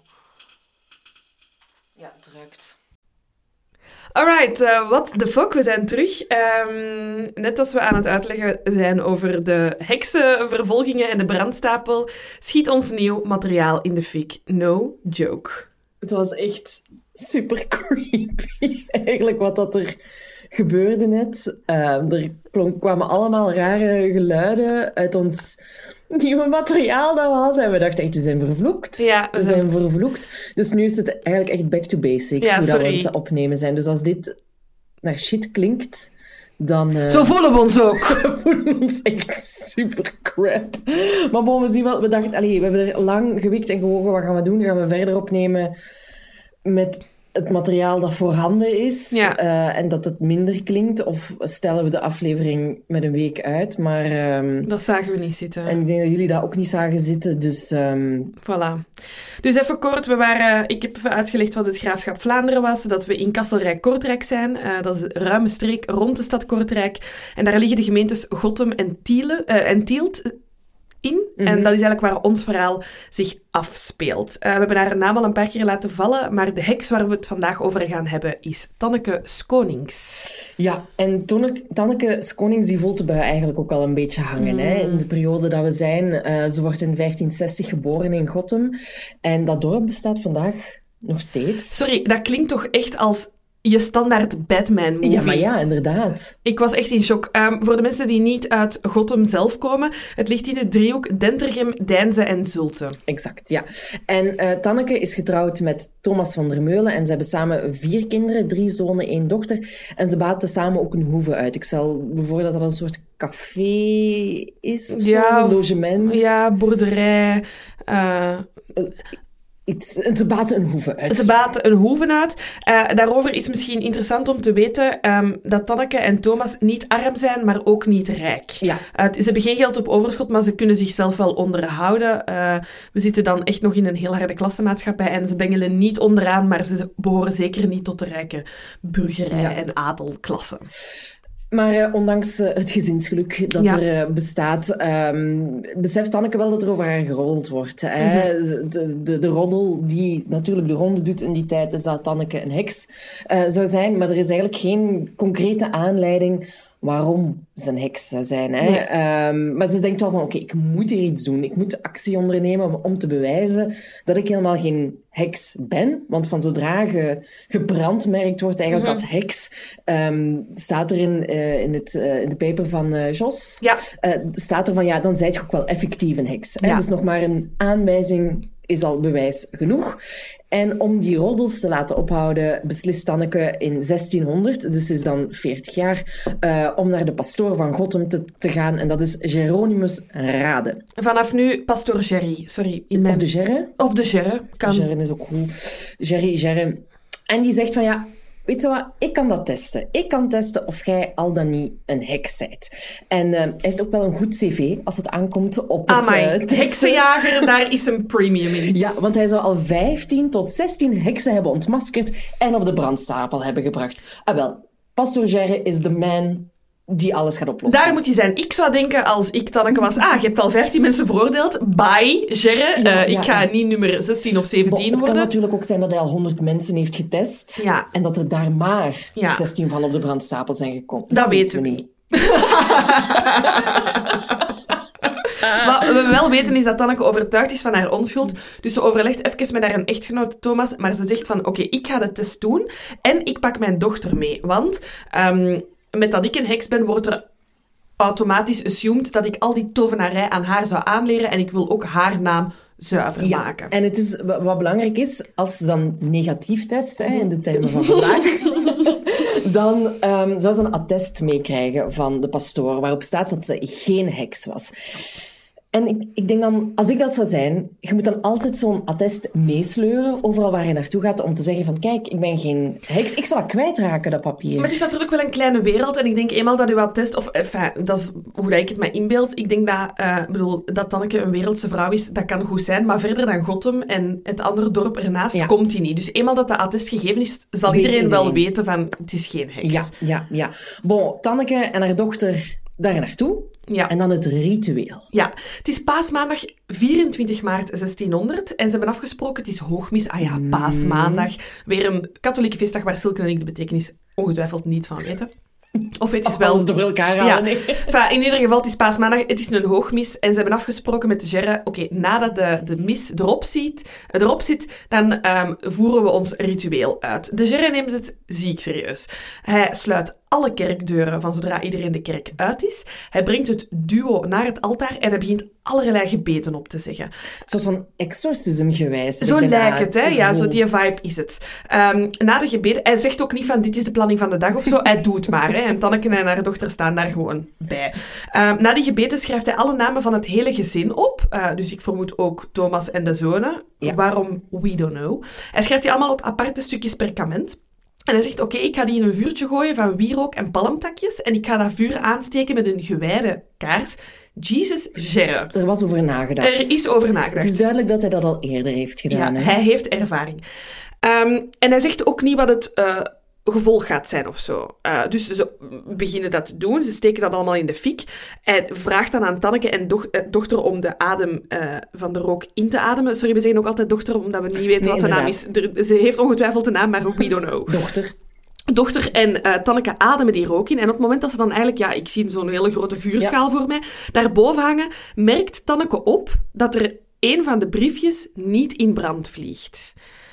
Ja, het ruikt. Alright, what the fuck, we zijn terug. Net als we aan het uitleggen zijn over de heksenvervolgingen en de brandstapel, schiet ons nieuw materiaal in de fik. No joke. Het was echt super creepy, eigenlijk, wat dat er gebeurde net. Er kwamen allemaal rare geluiden uit ons nieuwe materiaal dat we hadden. En we dachten echt, we zijn vervloekt. Ja, we zijn vervloekt. Dus nu is het eigenlijk echt back to basics, hoe dat we het opnemen zijn. Dus als dit naar shit klinkt, dan... Zo voelen we ons ook. We voelen ons echt super crap. Maar bon, we zien wel... We dachten, we hebben er lang gewikt en gewogen. Wat gaan we doen? Gaan we verder opnemen met het materiaal dat voorhanden is en dat het minder klinkt? Of stellen we de aflevering met een week uit? Maar... dat zagen we niet zitten. En ik denk dat jullie dat ook niet zagen zitten, dus... Voilà. Dus even kort, ik heb even uitgelegd wat het graafschap Vlaanderen was, dat we in Kasselrijk-Kortrijk zijn. Dat is een ruime streek rond de stad Kortrijk. En daar liggen de gemeentes Gottem en Tielt in. En dat is eigenlijk waar ons verhaal zich afspeelt. We hebben haar naam al een paar keer laten vallen, maar de heks waar we het vandaag over gaan hebben is Tanneke Skonings. Ja, en Tanneke Skonings die voelt de bui eigenlijk ook al een beetje hangen. Hè? In de periode dat we zijn. Ze wordt in 1560 geboren in Gottem. En dat dorp bestaat vandaag nog steeds. Sorry, dat klinkt toch echt als je standaard Batman-movie. Ja, maar ja, inderdaad. Ik was echt in shock. Voor de mensen die niet uit Gottem zelf komen, het ligt in de driehoek Dentergem, Deinze en Zulte. Exact, ja. En Tanneke is getrouwd met Thomas van der Meulen en ze hebben samen 4 kinderen, 3 zonen, 1 dochter. En ze baten samen ook een hoeve uit. Ik stel me voor dat dat een soort café is of zo, een logement. Ja, boerderij... Ze baten een hoeve uit. Ze baten een hoeve uit. Daarover is misschien interessant om te weten dat Tanneke en Thomas niet arm zijn, maar ook niet rijk. Ja. Ze hebben geen geld op overschot, maar ze kunnen zichzelf wel onderhouden. We zitten dan echt nog in een heel harde klassenmaatschappij en ze bengelen niet onderaan, maar ze behoren zeker niet tot de rijke burgerij- en adelklasse. Maar ondanks het gezinsgeluk dat er bestaat, beseft Tanneke wel dat er over haar geroddeld wordt. De roddel die natuurlijk de ronde doet in die tijd is dat Tanneke een heks zou zijn. Maar er is eigenlijk geen concrete aanleiding waarom ze een heks zou zijn. Hè? Nee. Maar ze denkt wel van, oké, ik moet hier iets doen. Ik moet actie ondernemen om te bewijzen dat ik helemaal geen heks ben. Want van zodra je gebrandmerkt wordt eigenlijk als heks, staat er in de paper van Jos, staat er van, ja, dan zijt je ook wel effectief een heks. Hè? Dus nog maar een aanwijzing is al bewijs genoeg. En om die roddels te laten ophouden, beslist Tanneke in 1600, dus ze is dan 40 jaar, om naar de pastoor van Gotham te gaan. En dat is Geronimus Rade. Vanaf nu pastoor Gerry. Sorry. Of de Gerre. Of de Gerre. Kan. Gerre is ook goed. Gerre. En die zegt van, ja, weet je wat, ik kan dat testen. Ik kan testen of jij al dan niet een heks bent. En hij heeft ook wel een goed cv als het aankomt op het testen. Heksenjager, daar is een premium in. Ja, want hij zou al 15 tot 16 heksen hebben ontmaskerd en op de brandstapel hebben gebracht. Ah wel, pastoor Gerre is de man die alles gaat oplossen. Daar moet je zijn. Ik zou denken, als ik Tanneke was, je hebt al 15 mensen veroordeeld. Bye, Gerre. Ik ga niet nummer 16 of 17 worden. Het kan natuurlijk ook zijn dat hij al 100 mensen heeft getest. Ja. En dat er daar maar 16 van op de brandstapel zijn gekomen. Dat weten we niet. Wat we wel weten is dat Tanneke overtuigd is van haar onschuld. Dus ze overlegt even met haar echtgenoot Thomas. Maar ze zegt van, oké, ik ga de test doen. En ik pak mijn dochter mee. Want met dat ik een heks ben, wordt er automatisch assumed dat ik al die tovenarij aan haar zou aanleren. En ik wil ook haar naam zuiver maken. En het is, wat belangrijk is, als ze dan negatief test, in de termen van vandaag, dan zou ze een attest meekrijgen van de pastoor, waarop staat dat ze geen heks was. En ik denk dan, als ik dat zou zijn, je moet dan altijd zo'n attest meesleuren, overal waar je naartoe gaat, om te zeggen van, kijk, ik ben geen heks. Ik zou dat kwijtraken, dat papier. Maar het is natuurlijk wel een kleine wereld. En ik denk eenmaal dat uw attest, of dat is hoe dat ik het me inbeeld. Ik denk dat Tanneke een wereldse vrouw is, dat kan goed zijn. Maar verder dan Gotham en het andere dorp ernaast komt hij niet. Dus eenmaal dat de attest gegeven is, zal iedereen wel weten van, het is geen heks. Ja. Bon, Tanneke en haar dochter daar naartoe. Ja. En dan het ritueel. Ja, het is paasmaandag 24 maart 1600 en ze hebben afgesproken, het is hoogmis. Paasmaandag. Weer een katholieke feestdag waar Silke en ik de betekenis ongetwijfeld niet van weten. Of het is wel... Als door elkaar halen, nee. In ieder geval, het is paasmaandag, het is een hoogmis en ze hebben afgesproken met de Gerre, oké, nadat de mis erop zit, dan voeren we ons ritueel uit. De Gerre neemt het ziek serieus. Hij sluit alle kerkdeuren van zodra iedereen de kerk uit is. Hij brengt het duo naar het altaar en hij begint allerlei gebeden op te zeggen. Een soort van exorcism-gewijs. Zo lijkt het, hè? Ja, zo die vibe is het. Na de gebeden... Hij zegt ook niet van, dit is de planning van de dag of zo. Hij doet maar, hè. En Tanneke en haar dochter staan daar gewoon bij. Na die gebeden schrijft hij alle namen van het hele gezin op. Dus ik vermoed ook Thomas en de zonen. Ja. Waarom? We don't know. Hij schrijft die allemaal op aparte stukjes perkament. En hij zegt, oké, ik ga die in een vuurtje gooien van wierook en palmtakjes. En ik ga dat vuur aansteken met een gewijde kaars. Jesus Gerre. Er was over nagedacht. Er is over nagedacht. Het is duidelijk dat hij dat al eerder heeft gedaan. Ja, hij heeft ervaring. En hij zegt ook niet wat het gevolg gaat zijn of zo. Dus ze beginnen dat te doen. Ze steken dat allemaal in de fik. Hij vraagt dan aan Tanneke en dochter om de adem van de rook in te ademen. Sorry, we zeggen ook altijd dochter, omdat we niet weten wat de naam is. Ze heeft ongetwijfeld de naam, maar we don't know. Dochter en Tanneke ademen die rook in. En op het moment dat ze dan eigenlijk... ik zie zo'n hele grote vuurschaal voor mij. Daarboven hangen, merkt Tanneke op dat er een van de briefjes niet in brand vliegt.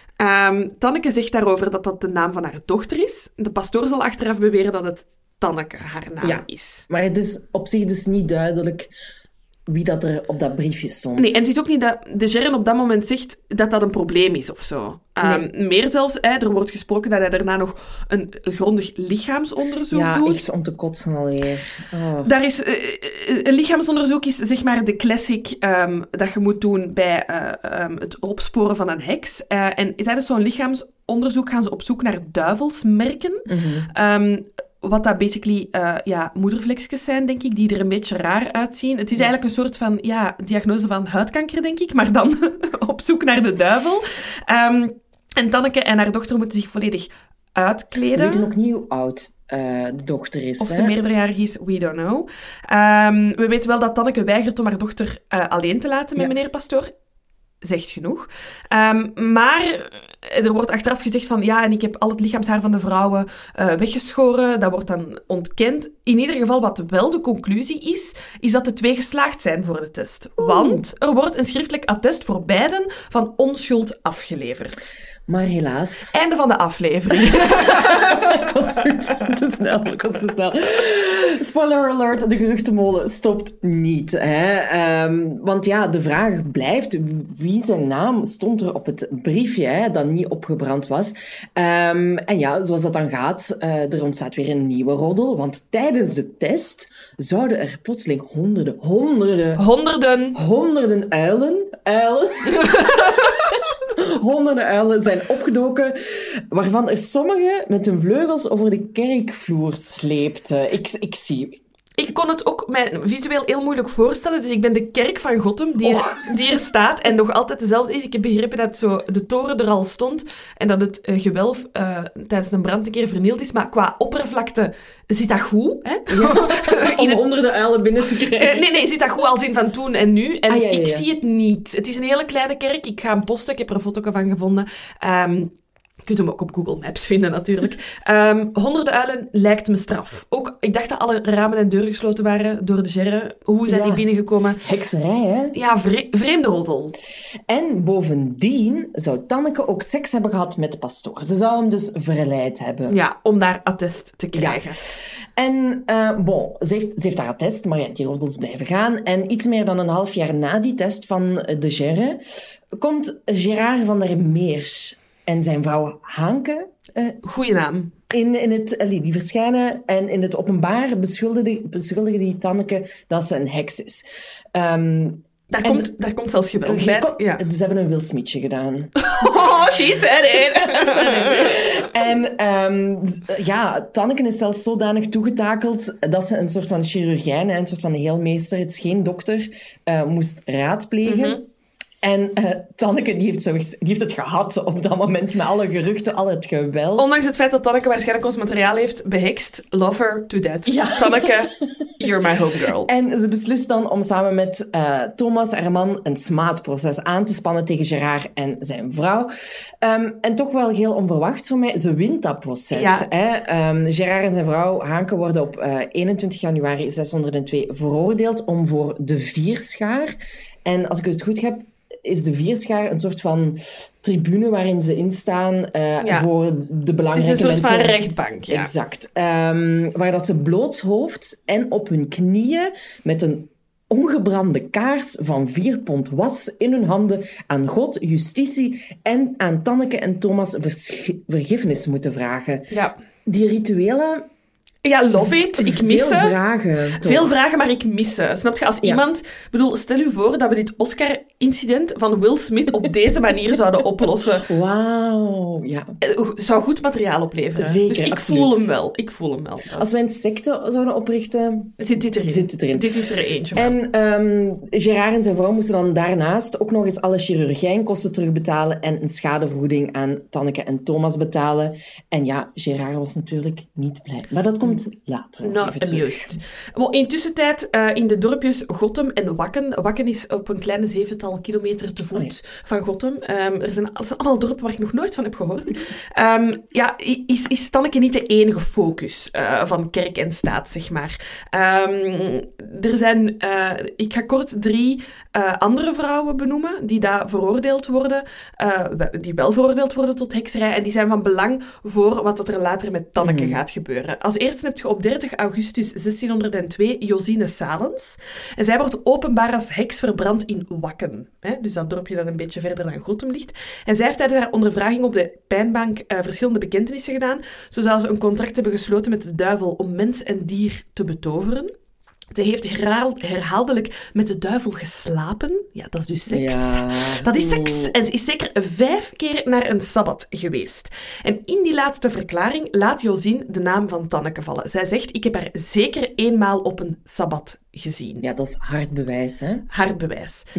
Tanneke zegt daarover dat dat de naam van haar dochter is. De pastoor zal achteraf beweren dat het Tanneke haar naam is. Maar het is op zich dus niet duidelijk wie dat er op dat briefje stond. Nee, en het is ook niet dat de Gerre op dat moment zegt dat dat een probleem is of zo. Nee. Meer zelfs, er wordt gesproken dat hij daarna nog een grondig lichaamsonderzoek doet. Ja, echt om te kotsen alweer. Oh. Daar is, een lichaamsonderzoek is zeg maar de classic dat je moet doen bij het opsporen van een heks. En tijdens zo'n lichaamsonderzoek gaan ze op zoek naar duivelsmerken. Mm-hmm. Wat dat basically moedervlekjes zijn, denk ik, die er een beetje raar uitzien. Het is eigenlijk een soort van diagnose van huidkanker, denk ik, maar dan op zoek naar de duivel. En Tanneke en haar dochter moeten zich volledig uitkleden. We weten ook niet hoe oud de dochter is. Of ze meerderjarig is, we don't know. We weten wel dat Tanneke weigert om haar dochter alleen te laten met meneer Pastoor. zegt genoeg. Maar er wordt achteraf gezegd van ja, en ik heb al het lichaamshaar van de vrouwen weggeschoren. Dat wordt dan ontkend. In ieder geval, wat wel de conclusie is dat de 2 geslaagd zijn voor de test. Want er wordt een schriftelijk attest voor beiden van onschuld afgeleverd. Maar helaas. Einde van de aflevering. Ik was te snel. Spoiler alert, de geruchtenmolen stopt niet. Want ja, de vraag blijft, wie zijn naam stond er op het briefje dat niet opgebrand was. En ja, zoals dat dan gaat, er ontstaat weer een nieuwe roddel. Want tijdens de test zouden er plotseling honderden uilen honderden uilen zijn opgedoken, waarvan er sommige met hun vleugels over de kerkvloer sleepten. Ik kon het ook mij visueel heel moeilijk voorstellen. Dus ik ben de kerk van Gotham, die er staat en nog altijd dezelfde is. Ik heb begrepen dat zo de toren er al stond en dat het gewelf tijdens een brand een keer vernield is. Maar qua oppervlakte zit dat goed. Hè? Ja, om honderden uilen binnen te krijgen. Nee, zit dat goed als in van toen en nu. En ja. ik zie het niet. Het is een hele kleine kerk. Ik ga hem posten. Ik heb er een foto van gevonden. Je kunt hem ook op Google Maps vinden, natuurlijk. Honderden uilen lijkt me straf. Ook, ik dacht dat alle ramen en deuren gesloten waren door de Gerre. Hoe zijn die binnengekomen? Hekserij, hè? Ja, vreemde roddel. En bovendien zou Tanneke ook seks hebben gehad met de pastoor. Ze zou hem dus verleid hebben. Ja, om daar attest te krijgen. Ja. En, ze heeft haar attest, maar ja, die roddels blijven gaan. En iets meer dan een half jaar na die test van de Gerre komt Gerard van der Meers en zijn vrouw Hanke. Goeie naam. Die verschijnen en in het openbaar beschuldigen die Tanneke dat ze een heks is. Daar komt zelfs geweld bij. Ja. Ze hebben een Will Smithje gedaan. Oh, she said it! En Tanneke is zelfs zodanig toegetakeld dat ze een soort van chirurgijn, een soort van heelmeester, het is geen dokter, moest raadplegen. Mm-hmm. En Tanneke die heeft het gehad op dat moment met alle geruchten, al het geweld. Ondanks het feit dat Tanneke waarschijnlijk ons materiaal heeft behekst, love her to death. Ja. Tanneke, you're my homegirl. En ze beslist dan om samen met Thomas, haar man, een smaadproces aan te spannen tegen Gerard en zijn vrouw. En toch wel heel onverwachts voor mij, ze wint dat proces. Ja. Gerard en zijn vrouw Hanke worden op 21 januari 602 veroordeeld om voor de vierschaar. En als ik het goed heb, is de vierschaar een soort van tribune waarin ze instaan voor de belangrijke mensen. Het is een soort van rechtbank, ja. Exact. Waar dat ze blootshoofds en op hun knieën met een ongebrande kaars van 4 pond was in hun handen aan God, justitie en aan Tanneke en Thomas vergiffenis moeten vragen. Ja. Die rituelen... Ja, love it. Ik mis ze. Veel vragen, maar ik mis ze. Snap je? Als iemand... Stel u voor dat we dit Oscar-incident van Will Smith op deze manier zouden oplossen. Wauw, ja. Zou goed materiaal opleveren. Zeker, dus ik absoluut. voel hem wel. Als wij een secte zouden oprichten... Zit dit erin. Dit is er eentje van. En Gerard en zijn vrouw moesten dan daarnaast ook nog eens alle chirurgijnkosten terugbetalen en een schadevergoeding aan Tanneke en Thomas betalen. En ja, Gerard was natuurlijk niet blij. Maar dat komt later. Not amused. In tussentijd in de dorpjes Gotham en Wakken. Wakken is op een kleine 7-tal kilometer te voet van Gotham. Er zijn allemaal dorpen waar ik nog nooit van heb gehoord. Is Tanneke niet de enige focus van kerk en staat, zeg maar. Er zijn, ik ga kort 3 andere vrouwen benoemen die daar veroordeeld worden, die wel veroordeeld worden tot hekserij, en die zijn van belang voor wat er later met Tanneke gaat gebeuren. Als eerste heb je op 30 augustus 1602 Josine Salens. En zij wordt openbaar als heks verbrand in Wakken. Dus dat dorpje dat een beetje verder dan Gotham ligt. En zij heeft tijdens haar ondervraging op de pijnbank verschillende bekentenissen gedaan. Zo zou ze een contract hebben gesloten met de duivel om mens en dier te betoveren. Ze heeft herhaaldelijk met de duivel geslapen. Ja, dat is dus seks. Ja. Dat is seks. En ze is zeker 5 keer naar een sabbat geweest. En in die laatste verklaring laat Josine de naam van Tanneke vallen. Zij zegt, ik heb haar zeker eenmaal op een sabbat gezien. Ja, dat is hard bewijs, hè? Hard bewijs. Ja.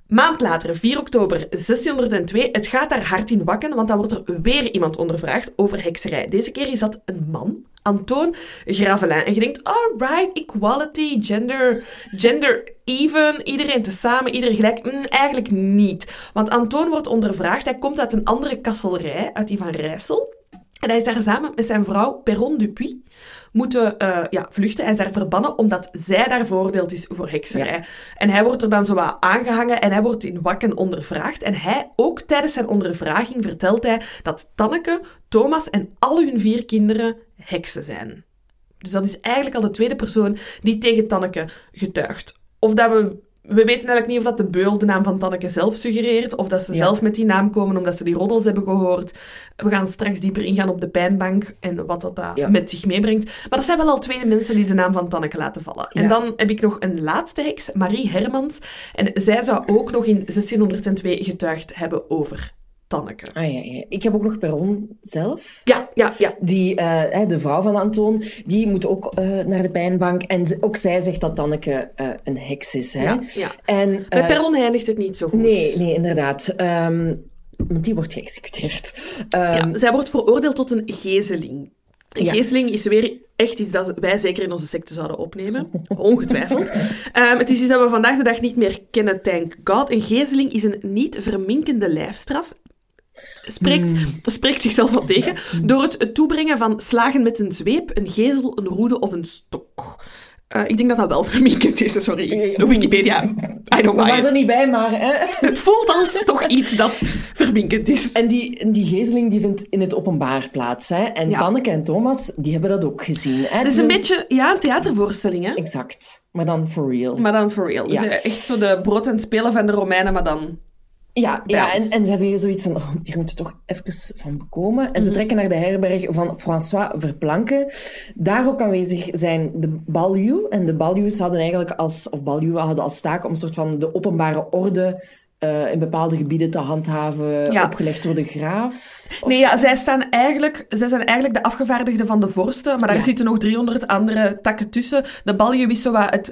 Maand later, 4 oktober 1602, het gaat daar hard in Wakken, want dan wordt er weer iemand ondervraagd over hekserij. Deze keer is dat een man, Antoon Gravelin. En je denkt, alright, equality, gender even, iedereen tezamen, iedereen gelijk. Eigenlijk niet. Want Antoon wordt ondervraagd, hij komt uit een andere kasselrij, uit die van Rijssel. En hij is daar samen met zijn vrouw Perron Dupuy moeten vluchten. Hij is daar verbannen omdat zij daar veroordeeld is voor hekserij. Ja. En hij wordt er dan zo wat aangehangen en hij wordt in Wakken ondervraagd. En hij, ook tijdens zijn ondervraging, vertelt hij dat Tanneke, Thomas en al hun 4 kinderen heksen zijn. Dus dat is eigenlijk al de tweede persoon die tegen Tanneke getuigt. Of dat we weten eigenlijk niet of dat de beul de naam van Tanneke zelf suggereert, of dat ze zelf met die naam komen omdat ze die roddels hebben gehoord. We gaan straks dieper ingaan op de pijnbank en wat dat met zich meebrengt. Maar dat zijn wel al 2 mensen die de naam van Tanneke laten vallen. Ja. En dan heb ik nog een laatste heks, Marie Hermans. En zij zou ook nog in 1602 getuigd hebben over Tanneke. Ja. Ik heb ook nog Perron zelf. Ja. Die, de vrouw van Antoon, die moet ook naar de pijnbank. En ook zij zegt dat Tanneke een heks is. Hè? Ja. En, bij Perron eindigt het niet zo goed. Nee, inderdaad. Want die wordt geëxecuteerd. Zij wordt veroordeeld tot een gezeling. Een gezeling is weer echt iets dat wij zeker in onze secte zouden opnemen. Ongetwijfeld. Het is iets dat we vandaag de dag niet meer kennen, thank God. Een gezeling is een niet verminkende lijfstraf. Spreekt zichzelf wel tegen. Door het toebrengen van slagen met een zweep, een gezel, een roede of een stok. Ik denk dat dat wel verminkend is, sorry. Wikipedia, I don't mind. Ik ben er niet bij, maar... Het voelt als toch iets dat verminkend is. En die gezeling die vindt in het openbaar plaats. Hè? En Tanneke en Thomas, die hebben dat ook gezien. Hè? Het is een beetje een theatervoorstelling, hè? Exact. Maar dan for real. Dus echt zo de brood en spelen van de Romeinen, maar dan... Ja, en ze hebben hier zoiets van, hier moeten we toch even van bekomen. En ze trekken naar de herberg van François Verplanken. Daar ook aanwezig zijn de Baljuw. En de Baljuws hadden als taak om een soort van de openbare orde in bepaalde gebieden te handhaven, opgelegd door de graaf. Zij zijn eigenlijk de afgevaardigden van de vorsten, maar daar zitten nog 300 andere takken tussen. De Baljuw is zo wat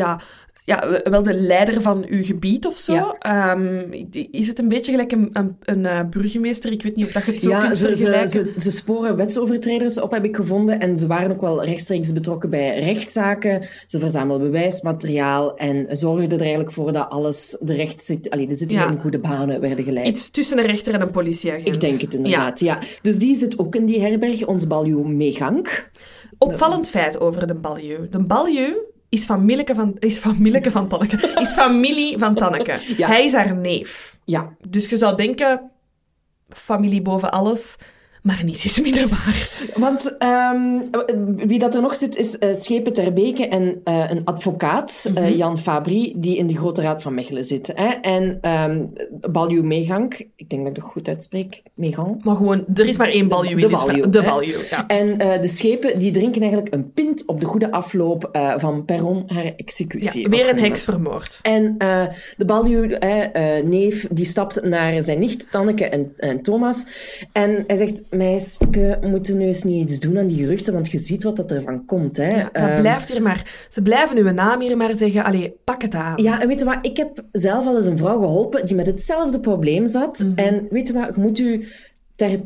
wel de leider van uw gebied of zo. Ja. Is het een beetje gelijk een burgemeester? Ik weet niet of dat je het zo kunt vergelijken. Ze sporen wetsovertreders op, heb ik gevonden. En ze waren ook wel rechtstreeks betrokken bij rechtszaken. Ze verzamelden bewijsmateriaal en zorgden er eigenlijk voor dat alles de zittingen in goede banen werden geleid. Iets tussen een rechter en een politieagent. Ik denk het inderdaad, ja. Dus die zit ook in die herberg, onze Baljuw Meegank. Opvallend feit over de Baljuw. De Baljuw is familie van Tanneke. Is familie van Tanneke. Ja. Hij is haar neef. Ja. Dus je zou denken, familie boven alles, maar niets is minder waar. Want wie dat er nog zit, is Schepe ter Beke en een advocaat, Jan Fabry, die in de Grote Raad van Mechelen zit. Hè? En Baljuw Meegank, ik denk dat ik het goed uitspreek, Meegank. Maar gewoon, er is maar 1 Baljuw in dit verhaal. De Baljuw, ja. En de schepen, die drinken eigenlijk een pint op de goede afloop van Perron, haar executie. Ja, weer een heks vermoord. En de Baljuw, neef, die stapt naar zijn nicht, Tanneke en Thomas. En hij zegt, meisje, we moeten nu eens niet iets doen aan die geruchten, want je ziet wat dat ervan komt. Hè. Ja, dat blijft hier maar... Ze blijven uw naam hier maar zeggen, allee, pak het aan. Ja, en weet je wat, ik heb zelf al eens een vrouw geholpen die met hetzelfde probleem zat. En weet je wat, je moet u ter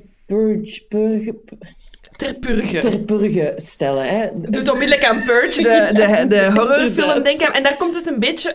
purge stellen. Hè. Doet onmiddellijk aan Purge, de horrorfilm, denk ik. En daar komt het een beetje...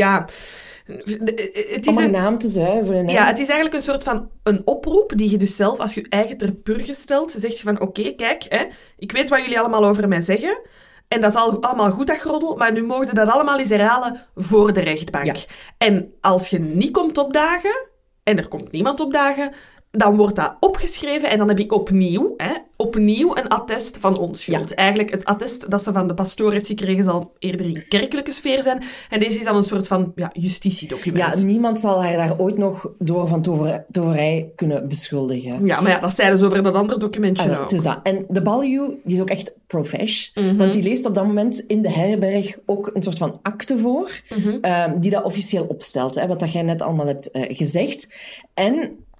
Om een naam te zuiveren. Hè? Ja, het is eigenlijk een soort van een oproep die je dus zelf, als je eigen ter purge stelt, zeg je van oké, kijk, hè, ik weet wat jullie allemaal over mij zeggen. En dat is allemaal goed, dat groddel, maar nu mogen dat allemaal eens herhalen voor de rechtbank. Ja. En als je niet komt opdagen, en er komt niemand opdagen, dan wordt dat opgeschreven en dan heb ik opnieuw een attest van onschuld. Ja. Eigenlijk het attest dat ze van de pastoor heeft gekregen zal eerder in kerkelijke sfeer zijn. En deze is dan een soort van justitiedocument. Ja, niemand zal haar daar ooit nog door van toverij kunnen beschuldigen. Ja, maar ja, dat zeiden ze over dat andere documentje ook. Het is dat. En de Baljuw, die is ook echt profesh. Want die leest op dat moment in de herberg ook een soort van akte voor, die dat officieel opstelt. Hè, wat dat jij net allemaal hebt gezegd. En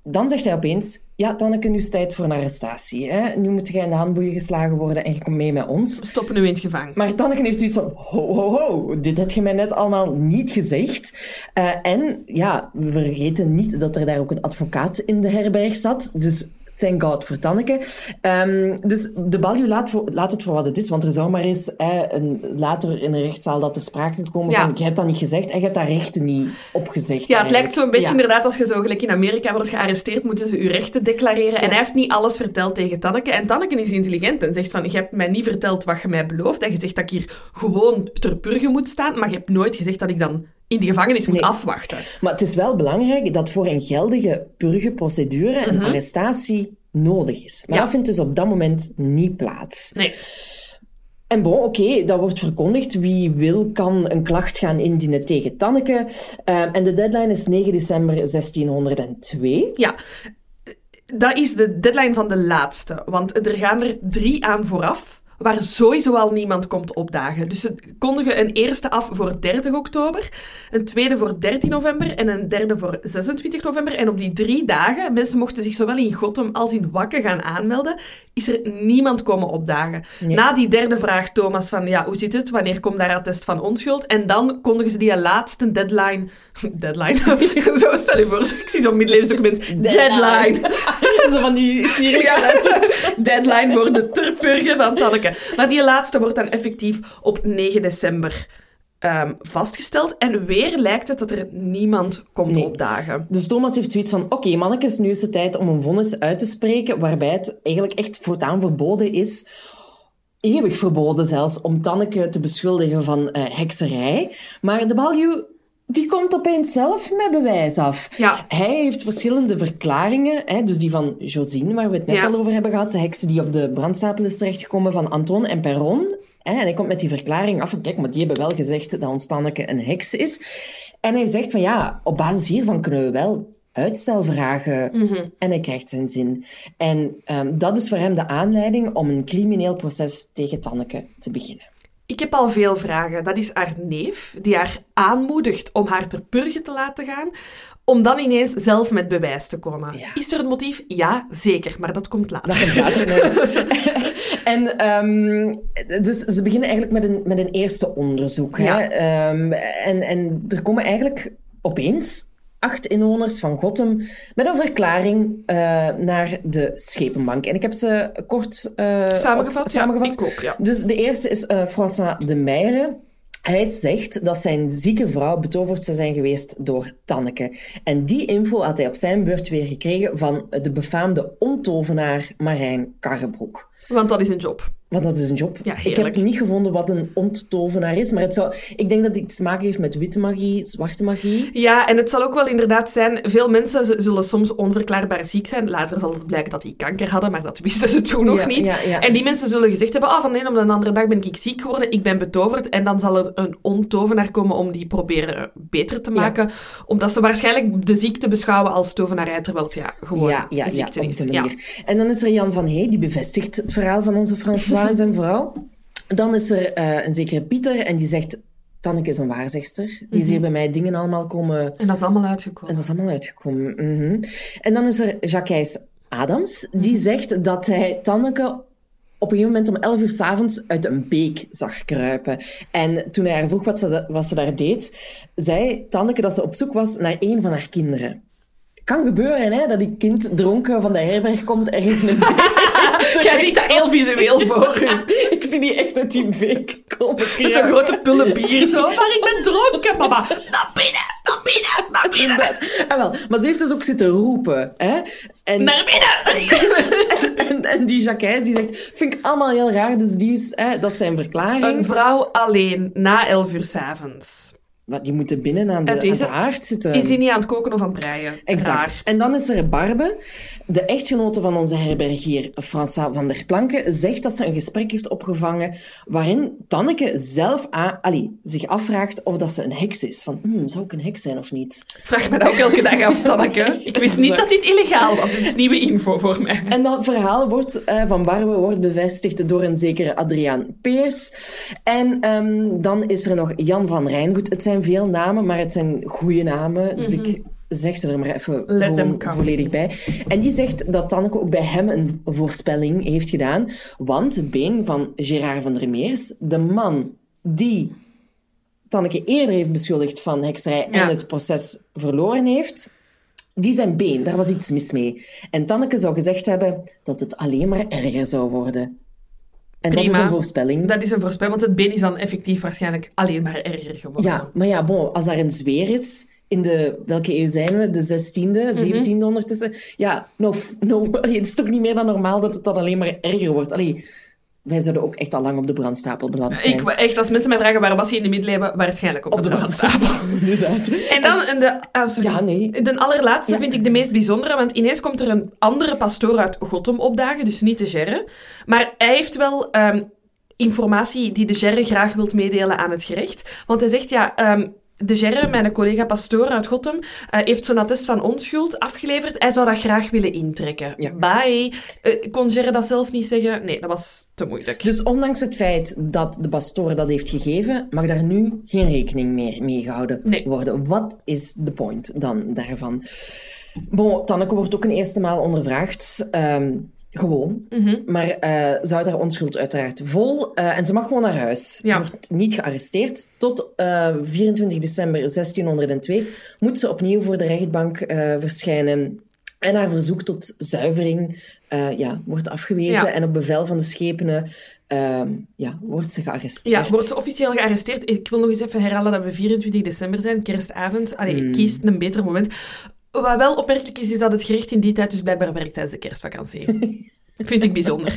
dan zegt hij opeens... Ja, Tanneke, nu is het tijd voor een arrestatie. Hè? Nu moet jij in de handboeien geslagen worden en je komt mee met ons. We stoppen nu in het gevangen. Maar Tanneke heeft zoiets van... Ho, dit heb je mij net allemaal niet gezegd. En ja, we vergeten niet dat er daar ook een advocaat in de herberg zat. Dus... Thank God voor Tanneke. Dus de baljuw laat het voor wat het is, want er zou maar eens later in een rechtszaal dat er sprake gekomen van, je hebt dat niet gezegd en je hebt daar rechten niet op gezegd. Ja, het lijkt zo'n beetje inderdaad, als je zo gelijk in Amerika wordt gearresteerd, moeten ze je rechten declareren. Ja. En hij heeft niet alles verteld tegen Tanneke. En Tanneke is intelligent en zegt van, je hebt mij niet verteld wat je mij belooft. En je zegt dat ik hier gewoon ter purge moet staan, maar je hebt nooit gezegd dat ik dan in de gevangenis moet afwachten. Maar het is wel belangrijk dat voor een geldige purgeprocedure een arrestatie nodig is. Maar dat vindt dus op dat moment niet plaats. Nee. En oké, dat wordt verkondigd. Wie wil, kan een klacht gaan indienen tegen Tanneke. En de deadline is 9 december 1602. Ja, dat is de deadline van de laatste. Want er gaan er 3 aan vooraf, waar sowieso al niemand komt opdagen. Dus ze kondigen een eerste af voor 30 oktober, een tweede voor 13 november en een derde voor 26 november. En op die 3 dagen, mensen mochten zich zowel in Gottem als in Wakke gaan aanmelden, is er niemand komen opdagen. Nee. Na die derde vraagt Thomas van, ja, hoe zit het? Wanneer komt daar attest van onschuld? En dan kondigen ze die laatste deadline... Zo, stel je voor, ik zie zo'n middeleeuwsdocument. Deadline. Zo van die sierlijke deadline voor de terpurge van Tanneke. Maar die laatste wordt dan effectief op 9 december vastgesteld. En weer lijkt het dat er niemand komt opdagen. Dus Thomas heeft zoiets van, oké, mannetjes, nu is het tijd om een vonnis uit te spreken, waarbij het eigenlijk echt voortaan verboden is, eeuwig verboden zelfs, om Tanneke te beschuldigen van hekserij. Maar de baljuw, die komt opeens zelf met bewijs af. Ja. Hij heeft verschillende verklaringen, dus die van Josine, waar we het net al over hebben gehad, de heksen die op de brandstapel is terechtgekomen van Anton en Perron. En hij komt met die verklaring af van, kijk, maar die hebben wel gezegd dat ons Tanneke een heks is. En hij zegt van, ja, op basis hiervan kunnen we wel uitstel vragen. Mm-hmm. En hij krijgt zijn zin. En dat is voor hem de aanleiding om een crimineel proces tegen Tanneke te beginnen. Ik heb al veel vragen. Dat is haar neef, die haar aanmoedigt om haar ter purge te laten gaan, om dan ineens zelf met bewijs te komen. Ja. Is er een motief? Ja, zeker. Maar dat komt later. Dat komt later, nee. En dus ze beginnen eigenlijk met een eerste onderzoek. Ja. Hè? En er komen eigenlijk opeens 8 inwoners van Gottem met een verklaring naar de Schepenbank. En ik heb ze kort samengevat. Ja, ik ook, ja. Dus de eerste is François de Meijere. Hij zegt dat zijn zieke vrouw betoverd zou zijn geweest door Tanneke. En die info had hij op zijn beurt weer gekregen van de befaamde onttovenaar Marijn Karrebroek. Want dat is een job. Want dat is een job. Ja, ik heb niet gevonden wat een onttovenaar is, maar ik denk dat het iets te maken heeft met witte magie, zwarte magie. Ja, en het zal ook wel inderdaad zijn, veel mensen zullen soms onverklaarbaar ziek zijn. Later zal het blijken dat die kanker hadden, maar dat wisten ze toen nog niet. Ja. En die mensen zullen gezegd hebben, van de een op de andere dag ben ik ziek geworden, ik ben betoverd. En dan zal er een onttovenaar komen om die proberen beter te maken. Ja. Omdat ze waarschijnlijk de ziekte beschouwen als tovenarij, terwijl het gewoon een ziekte is. Ja. En dan is er Jan van Hey, die bevestigt het verhaal van onze François en zijn vrouw. Dan is er een zekere Pieter en die zegt, Tanneke is een waarzegster. Die is hier bij mij dingen allemaal komen... En dat is allemaal uitgekomen. Mm-hmm. En dan is er Jacques Adams. Die zegt dat hij Tanneke op een gegeven moment om 11 uur 's avonds uit een beek zag kruipen. En toen hij haar vroeg wat ze daar deed, zei Tanneke dat ze op zoek was naar een van haar kinderen. Kan gebeuren, hè, dat die kind dronken van de herberg komt ergens in de beek. Jij ziet dat heel visueel voor u. Ik zie die echt uit die beek komen. Met zo'n grote pullen bier zo. Maar ik ben dronken, mama. Naar binnen. Ah, wel, maar ze heeft dus ook zitten roepen. Hè? En, naar binnen! en die Jacques, die zegt, vind ik allemaal heel raar. Dus dat is zijn verklaring. Een vrouw alleen, na 11 uur 's avonds. Wat, die moeten binnen aan de haard zitten. Is die niet aan het koken of aan het breien? Exact. Raar. En dan is er Barbe, de echtgenote van onze herbergier François van der Planken, zegt dat ze een gesprek heeft opgevangen waarin Tanneke zelf zich afvraagt of dat ze een heks is. Van, zou ik een heks zijn of niet? Vraag me dat ook elke dag af, Tanneke. Ik wist niet dat dit illegaal was. Dit is nieuwe info voor mij. En dat verhaal van Barbe wordt bevestigd door een zekere Adriaan Peers. En dan is er nog Jan van Rijngoed. Het zijn veel namen, maar het zijn goede namen. Dus zegt ze er maar even Let them gewoon come. volledig bij. En die zegt dat Tanneke ook bij hem een voorspelling heeft gedaan. Want het been van Gérard van der Meers, de man die Tanneke eerder heeft beschuldigd van hekserij en het proces verloren heeft, die zijn been, daar was iets mis mee. En Tanneke zou gezegd hebben dat het alleen maar erger zou worden. En Prima. dat is een voorspelling. Dat is een voorspelling, want het been is dan effectief waarscheinlijk alleen maar erger geworden. Ja, maar ja, bon, als daar een zweer is, in de, welke eeuw zijn we? De 16e, 17e ondertussen. Ja, allee, het is toch niet meer dan normaal dat het dan alleen maar erger wordt. Allee, wij zouden ook echt al lang op de brandstapel beland zijn. Echt, als mensen mij vragen waar was je in de middeleeuwen, waarschijnlijk op de brandstapel. Inderdaad. En dan de allerlaatste vind ik de meest bijzondere, want ineens komt er een andere pastoor uit Gottem opdagen, dus niet de Gerre. Maar hij heeft wel informatie die de Gerre graag wilt meedelen aan het gerecht. Want hij zegt, de Gerre, mijn collega-pastoor uit Gottem, heeft zo'n attest van onschuld afgeleverd. Hij zou dat graag willen intrekken. Ja. Bye. Kon Gerre dat zelf niet zeggen? Nee, dat was te moeilijk. Dus ondanks het feit dat de pastoor dat heeft gegeven, mag daar nu geen rekening meer mee gehouden worden. Wat is de point dan daarvan? Bon, Tanneke wordt ook een eerste maal ondervraagd. Gewoon. Maar ze houdt haar onschuld uiteraard vol. En ze mag gewoon naar huis. Ja. Ze wordt niet gearresteerd. Tot 24 december 1602 moet ze opnieuw voor de rechtbank verschijnen. En haar verzoek tot zuivering wordt afgewezen. Ja. En op bevel van de schepenen wordt ze gearresteerd. Ja, wordt ze officieel gearresteerd. Ik wil nog eens even herhalen dat we 24 december zijn, kerstavond. Allee, kies een beter moment. Wat wel opmerkelijk is dat het gerecht in die tijd dus blijkbaar werkt tijdens de kerstvakantie. Vind ik bijzonder.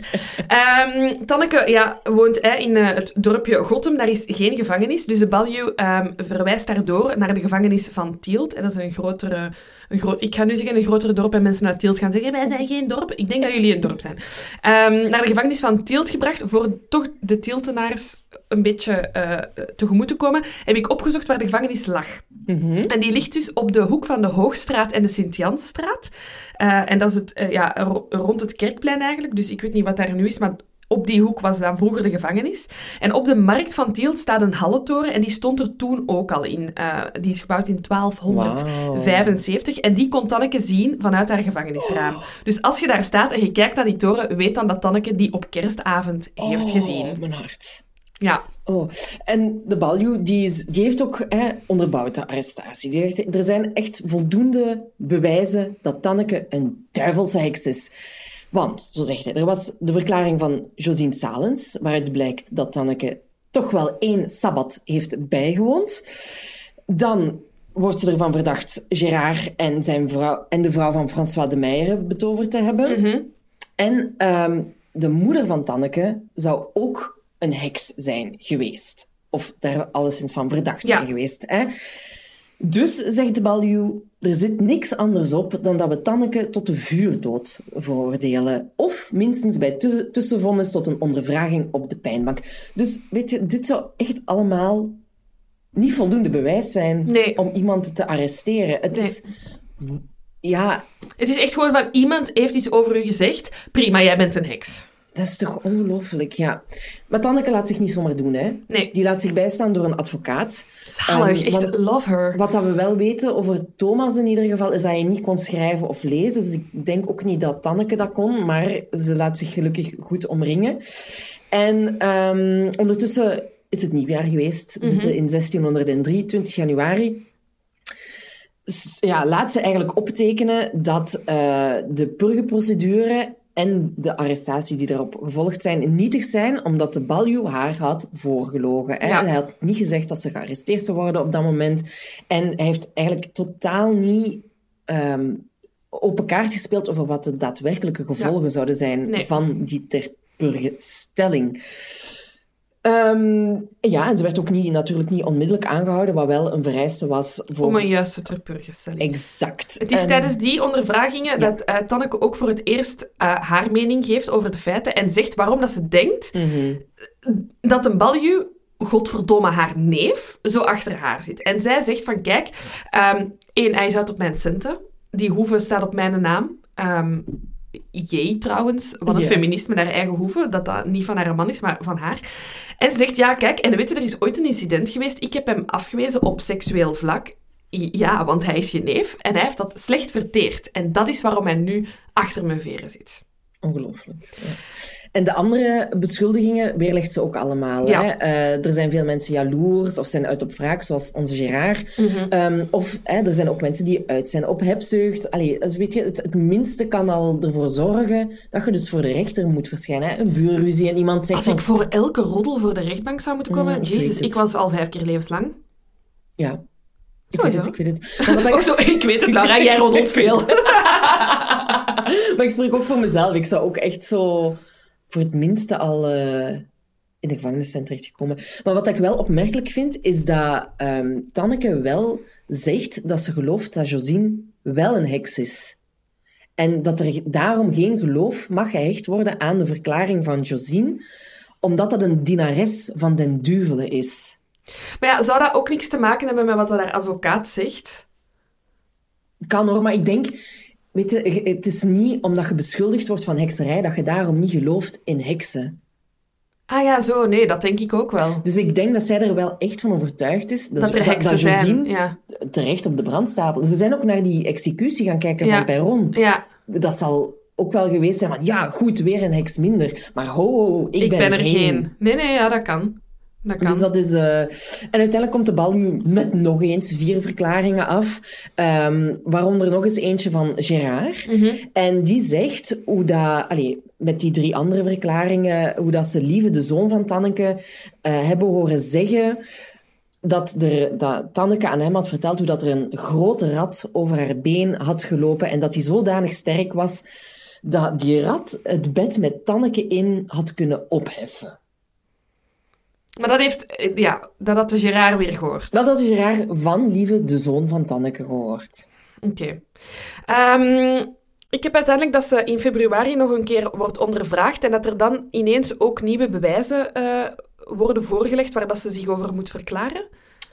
Tanneke woont in het dorpje Gottem. Daar is geen gevangenis. Dus de baljuw verwijst daardoor naar de gevangenis van Tielt. En dat is ik ga nu zeggen een grotere dorp en mensen uit Tielt gaan zeggen wij zijn geen dorp. Ik denk dat jullie een dorp zijn. Naar de gevangenis van Tielt gebracht voor toch de Tieltenaars een beetje tegemoet te komen, heb ik opgezocht waar de gevangenis lag. En die ligt dus op de hoek van de Hoogstraat en de Sint-Jansstraat. En dat is rond het Kerkplein eigenlijk. Dus ik weet niet wat daar nu is, maar op die hoek was dan vroeger de gevangenis. En op de markt van Tielt staat een hallentoren en die stond er toen ook al in. Die is gebouwd in 1275 en die kon Tanneke zien vanuit haar gevangenisraam. Dus als je daar staat en je kijkt naar die toren, weet dan dat Tanneke die op kerstavond heeft gezien. Mijn hart. Ja. Oh, en de baljuw, die heeft ook onderbouwd de arrestatie. Er zijn echt voldoende bewijzen dat Tanneke een duivelse heks is. Want, zo zegt hij, er was de verklaring van Josine Salens, waaruit blijkt dat Tanneke toch wel 1 sabbat heeft bijgewoond. Dan wordt ze ervan verdacht Gérard en zijn vrouw en de vrouw van François de Meijer betoverd te hebben. En de moeder van Tanneke zou ook een heks zijn geweest. Of daar alleszins van verdacht zijn geweest. Hè? Dus, zegt de baljuw, er zit niks anders op dan dat we Tanneke tot de vuurdood veroordelen. Of minstens bij tussenvondens tot een ondervraging op de pijnbank. Dus, weet je, dit zou echt allemaal niet voldoende bewijs zijn om iemand te arresteren. Het is... Ja... Het is echt gewoon van, iemand heeft iets over u gezegd. Prima, jij bent een heks. Dat is toch ongelooflijk, ja. Maar Tanneke laat zich niet zomaar doen, hè. Nee. Die laat zich bijstaan door een advocaat. Zalig, echt, love her. Wat dat we wel weten over Thomas in ieder geval, is dat hij niet kon schrijven of lezen. Dus ik denk ook niet dat Tanneke dat kon, maar ze laat zich gelukkig goed omringen. En ondertussen is het nieuwjaar geweest. We zitten in 1603, 20 januari. Ja, laat ze eigenlijk optekenen dat de purgeprocedure en de arrestatie die daarop gevolgd zijn nietig zijn, omdat de baljuw haar had voorgelogen. Hè? Ja. Hij had niet gezegd dat ze gearresteerd zou worden op dat moment. En hij heeft eigenlijk totaal niet open kaart gespeeld over wat de daadwerkelijke gevolgen zouden zijn van die terpurgestelling. En ze werd ook natuurlijk niet onmiddellijk aangehouden, wat wel een vereiste was voor... Om een juiste terpurgestelling. Exact. Het is tijdens die ondervragingen dat Tanneke ook voor het eerst haar mening geeft over de feiten en zegt waarom dat ze denkt dat een baljuw, godverdomme haar neef, zo achter haar zit. En zij zegt van, kijk, hij is uit op mijn centen. Die hoeve staat op mijn naam. Trouwens, wat een feminist met haar eigen hoeve, dat niet van haar man is, maar van haar. En ze zegt, ja, kijk, en weet je, er is ooit een incident geweest, ik heb hem afgewezen op seksueel vlak. ja, want hij is je neef en hij heeft dat slecht verteerd. En dat is waarom hij nu achter mijn veren zit. Ongelooflijk. Ja. En de andere beschuldigingen weerlegt ze ook allemaal. Ja. Hè? Er zijn veel mensen jaloers of zijn uit op wraak, zoals onze Gerard. Of er zijn ook mensen die uit zijn op hebzucht. Allee, dus weet je, het minste kan al ervoor zorgen dat je dus voor de rechter moet verschijnen. Hè? Een buurruzie en iemand zegt Als ik voor elke roddel voor de rechtbank zou moeten komen... Jezus, ik was al 5 keer levenslang. Ja. Ik Sowieso. weet het. Maar wat Ook zo, ik weet het, Laura, jij roddelt veel. Maar ik spreek ook voor mezelf. Ik zou ook echt zo voor het minste al in de gevangenis zijn terechtgekomen. Maar wat ik wel opmerkelijk vind, is dat Tanneke wel zegt dat ze gelooft dat Josine wel een heks is. En dat er daarom geen geloof mag gehecht worden aan de verklaring van Josine, omdat dat een dienares van den duvelen is. Maar ja, zou dat ook niks te maken hebben met wat haar advocaat zegt? Kan hoor, maar ik denk... Weet je, het is niet omdat je beschuldigd wordt van hekserij dat je daarom niet gelooft in heksen. Ah ja, zo. Nee, dat denk ik ook wel. Dus ik denk dat zij er wel echt van overtuigd is Dat er heksen zijn, Josine ja. terecht op de brandstapel. Ze zijn ook naar die executie gaan kijken van Perron. Ja. Dat zal ook wel geweest zijn van, ja, goed, weer een heks minder. Maar ho, ik ben er geen. Nee, ja, dat kan. Dat kan. Dus dat is... En uiteindelijk komt de bal nu met nog eens 4 verklaringen af. Waaronder nog eens eentje van Gerard. En die zegt hoe dat... met die 3 andere verklaringen, hoe dat ze Lieve, de zoon van Tanneke, hebben horen zeggen dat Tanneke aan hem had verteld hoe dat er een grote rat over haar been had gelopen en dat die zodanig sterk was dat die rat het bed met Tanneke in had kunnen opheffen. Maar dat had de Gerard weer gehoord. Dat had de Gerard van Lieve, de zoon van Tanneke, gehoord. Oké. Ik heb uiteindelijk dat ze in februari nog een keer wordt ondervraagd en dat er dan ineens ook nieuwe bewijzen worden voorgelegd waar dat ze zich over moet verklaren.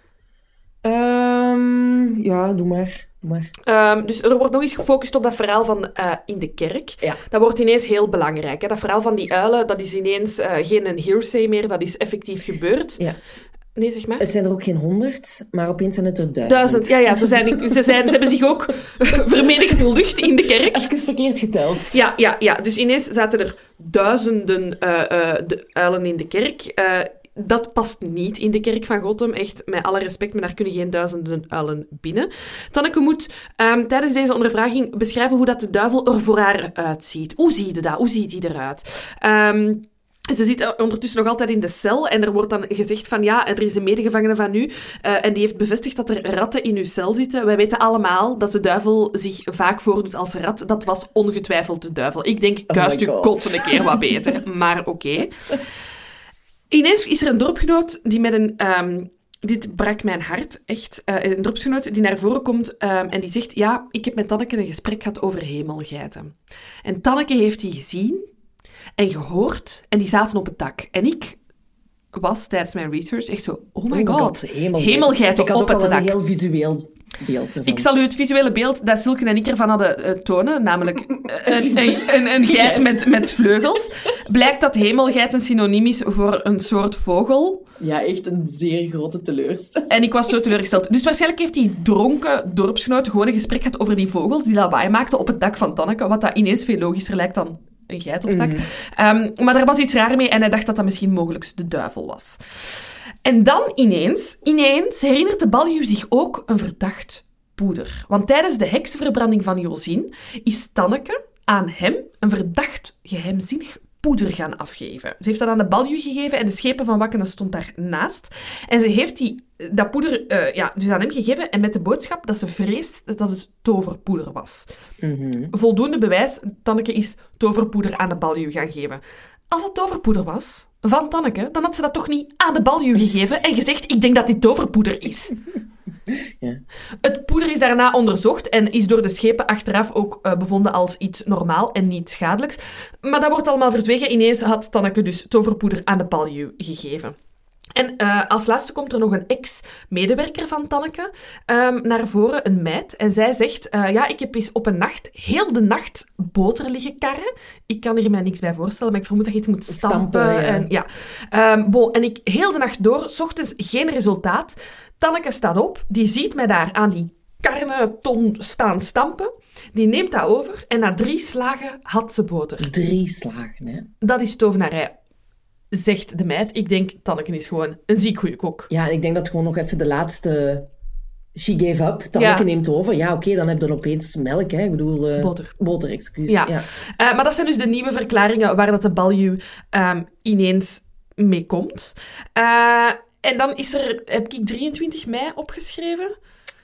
Ja, doe maar. Dus er wordt nog eens gefocust op dat verhaal van in de kerk. Ja. Dat wordt ineens heel belangrijk. Hè? Dat verhaal van die uilen, dat is ineens geen hearsay meer, dat is effectief gebeurd. Ja. Nee, zeg maar. Het zijn er ook geen 100, maar opeens zijn het er 1000. 1000, ja. Ze hebben zich ook vermenigvuldigd in de kerk. Even verkeerd geteld. Ja. Dus ineens zaten er 1000 de uilen in de kerk. Dat past niet in de kerk van Gothem. Echt, met alle respect, maar daar kunnen geen 1000 uilen binnen. Tanneke moet tijdens deze ondervraging beschrijven hoe dat de duivel er voor haar uitziet. Hoe zie je dat? Hoe ziet hij eruit? Ze zit ondertussen nog altijd in de cel en er wordt dan gezegd van ja, er is een medegevangene van u en die heeft bevestigd dat er ratten in uw cel zitten. Wij weten allemaal dat de duivel zich vaak voordoet als rat. Dat was ongetwijfeld de duivel. Ik denk, kuist uw kotsen een keer wat beter. Maar oké. Ineens is er een dorpsgenoot die met een... dit brak mijn hart, echt. Een dorpsgenoot die naar voren komt en die zegt... Ja, ik heb met Tanneke een gesprek gehad over hemelgeiten. En Tanneke heeft die gezien en gehoord en die zaten op het dak. En ik was tijdens mijn research echt zo... Oh my god, hemelgeiten op het dak. Ik had ook al een heel visueel beeld ervan. Ik zal u het visuele beeld dat Silke en ik ervan hadden tonen, namelijk een geit met vleugels. Blijkt dat hemelgeit een synoniem is voor een soort vogel. Ja, echt een zeer grote teleurstelling. En ik was zo teleurgesteld. Dus waarschijnlijk heeft die dronken dorpsgenoot gewoon een gesprek gehad over die vogels die lawaai maakten op het dak van Tanneke, wat dat ineens veel logischer lijkt dan een geit op het dak. Maar er was iets raar mee en hij dacht dat dat misschien mogelijk de duivel was. En dan ineens herinnert de baljuw zich ook een verdacht poeder. Want tijdens de heksenverbranding van Josine is Tanneke aan hem een verdacht geheimzinnig poeder gaan afgeven. Ze heeft dat aan de baljuw gegeven en de schepen van Wakkenen stond daarnaast. En ze heeft dat poeder dus aan hem gegeven en met de boodschap dat ze vreest dat het toverpoeder was. Voldoende bewijs, Tanneke is toverpoeder aan de baljuw gaan geven. Als het toverpoeder was van Tanneke, dan had ze dat toch niet aan de baljuw gegeven en gezegd, ik denk dat dit toverpoeder is. Ja. Het poeder is daarna onderzocht en is door de schepen achteraf ook bevonden als iets normaal en niet schadelijks. Maar dat wordt allemaal verzwegen. Ineens had Tanneke dus toverpoeder aan de baljuw gegeven. En als laatste komt er nog een ex-medewerker van Tanneke naar voren, een meid. En zij zegt, ik heb eens op een nacht, heel de nacht, boter liggen karren. Ik kan hier mij niks bij voorstellen, maar ik vermoed dat je iets moet stampen. En ik heel de nacht door, 's ochtends geen resultaat. Tanneke staat op, die ziet mij daar aan die karneton staan stampen. Die neemt dat over en na 3 slagen had ze boter. 3 slagen, hè? Dat is tovenarij. Zegt de meid. Ik denk, Tanneke is gewoon een ziek goeie kok. Ja, ik denk dat gewoon nog even de laatste... She gave up. Tanneke neemt over. Ja, oké, dan heb je dan opeens melk, hè. Ik bedoel... Boter, excuus. Ja. Maar dat zijn dus de nieuwe verklaringen waar dat de baljuw ineens mee komt. En dan heb ik 23 mei opgeschreven...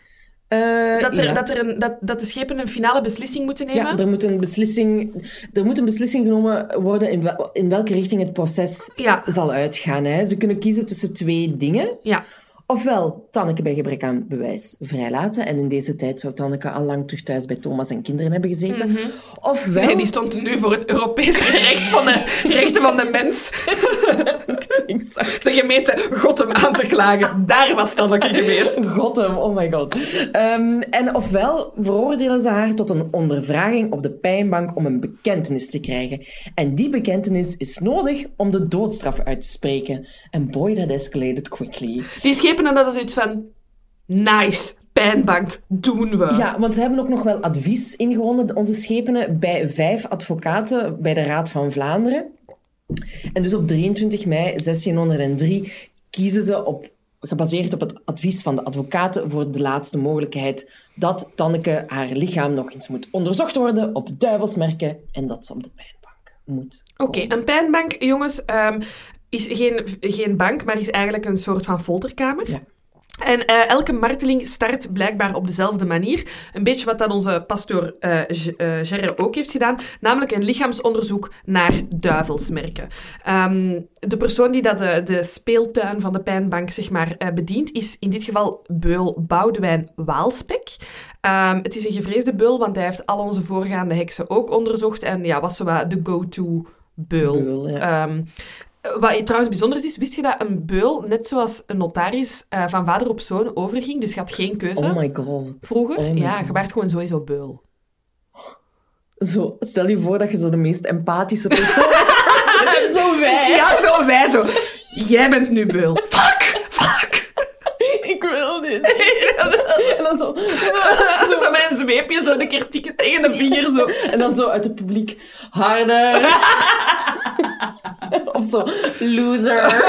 Dat de schepen een finale beslissing moeten nemen? Ja, er moet een beslissing genomen worden in welke richting het proces zal uitgaan. Hè. Ze kunnen kiezen tussen 2 dingen. Ja. Ofwel Tanneke bij gebrek aan bewijs vrijlaten. En in deze tijd zou Tanneke al lang terug thuis bij Thomas en kinderen hebben gezeten. Mm-hmm. Ofwel... Nee, die stond nu voor het Europese gerecht van de rechten van de mens. De gemeente Gottem aan te klagen. Daar was Tanneke geweest. Gottem, oh my god. En ofwel veroordelen ze haar tot een ondervraging op de pijnbank om een bekentenis te krijgen. En die bekentenis is nodig om de doodstraf uit te spreken. And boy, that escalated quickly. Die schepen en dat is iets van... Nice, pijnbank, doen we. Ja, want ze hebben ook nog wel advies ingewonnen, onze schepenen, bij 5 advocaten bij de Raad van Vlaanderen. En dus op 23 mei 1603 kiezen ze gebaseerd op het advies van de advocaten voor de laatste mogelijkheid dat Tanneke haar lichaam nog eens moet onderzocht worden op duivelsmerken en dat ze op de pijnbank moet. Oké, een pijnbank, jongens, is geen bank, maar is eigenlijk een soort van folterkamer. Ja. En elke marteling start blijkbaar op dezelfde manier. Een beetje wat dat onze pastoor Gerre ook heeft gedaan. Namelijk een lichaamsonderzoek naar duivelsmerken. De persoon die dat de speeltuin van de pijnbank zeg maar, bedient, is in dit geval beul Boudewijn Waalspek. Het is een gevreesde beul, want hij heeft al onze voorgaande heksen ook onderzocht. En was zo wat de go-to beul. Ja. Wat trouwens bijzonder is, wist je dat een beul, net zoals een notaris, van vader op zoon overging? Dus je had geen keuze. Oh my god. Vroeger? Je werd gewoon sowieso beul. Zo, stel je voor dat je zo de meest empathische persoon bent. Zo wij. Ja, zo wij. Zo. Jij bent nu beul. Fuck! Ik wil dit. En dan zo met een zweepje, zo een keer tikken tegen de vinger. Zo. En dan zo uit het publiek. Harder. Of zo. Loser.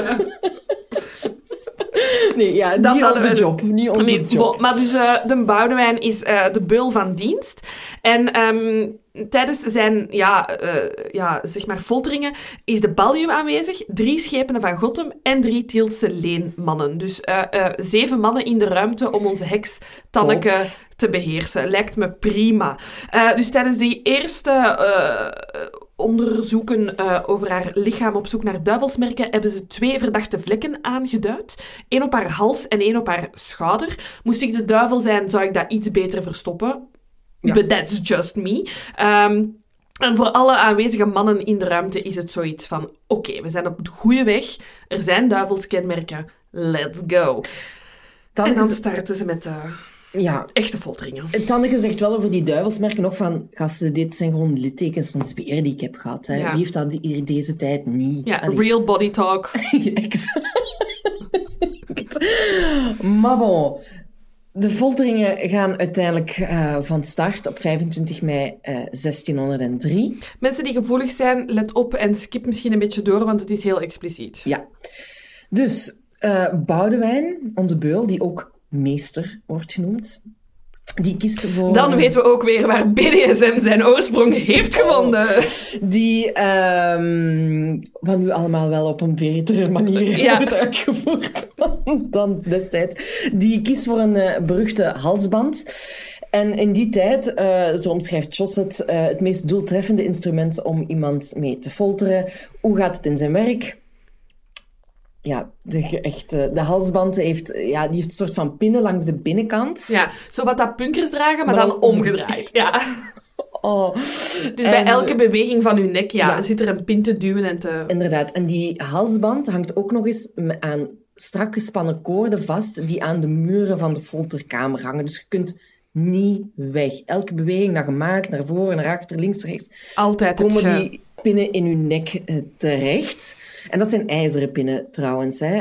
Nee, ja, dat is onze job. Niet onze job. Maar dus de Boudewijn is de beul van dienst. En tijdens zijn zeg maar folteringen is de baljuw aanwezig, 3 schepenen van Gottem en 3 Tieltse leenmannen. Dus 7 mannen in de ruimte om onze heks Tanneke te beheersen. Lijkt me prima. Dus tijdens die eerste onderzoeken over haar lichaam op zoek naar duivelsmerken hebben ze 2 verdachte vlekken aangeduid. 1 op haar hals en 1 op haar schouder. Moest ik de duivel zijn, zou ik dat iets beter verstoppen. Ja. But that's just me. En voor alle aanwezige mannen in de ruimte is het zoiets van... Oké, we zijn op de goede weg. Er zijn duivelskenmerken. Let's go. En dan starten ze met... echte folteringen. Tanneke zegt wel over die duivelsmerken nog van... Gasten, dit zijn gewoon littekens van zweren die ik heb gehad. Hè. Ja. Wie heeft dat in deze tijd niet? Ja, real body talk. Maar bon... De folteringen gaan uiteindelijk van start op 25 mei 1603. Mensen die gevoelig zijn, let op en skip misschien een beetje door, want het is heel expliciet. Ja. Dus Boudewijn, onze beul, die ook meester wordt genoemd, die kiest voor... Dan weten we ook weer waar BDSM zijn oorsprong heeft gevonden. Die wat nu allemaal wel op een betere manier wordt uitgevoerd dan destijds. Die kiest voor een beruchte halsband. En in die tijd, zo omschrijft Jos het meest doeltreffende instrument om iemand mee te folteren. Hoe gaat het in zijn werk? Ja, de halsband heeft een soort van pinnen langs de binnenkant. Ja, zo wat dat punkers dragen, maar dan omgedraaid. Ja. Dus bij elke beweging van uw nek zit er een pin te duwen en te... Inderdaad. En die halsband hangt ook nog eens aan strak gespannen koorden vast die aan de muren van de folterkamer hangen. Dus je kunt niet weg. Elke beweging dat je maakt, naar voren, naar achter, links, rechts, Altijd komen die pinnen in je nek terecht. En dat zijn ijzeren pinnen trouwens. Hè.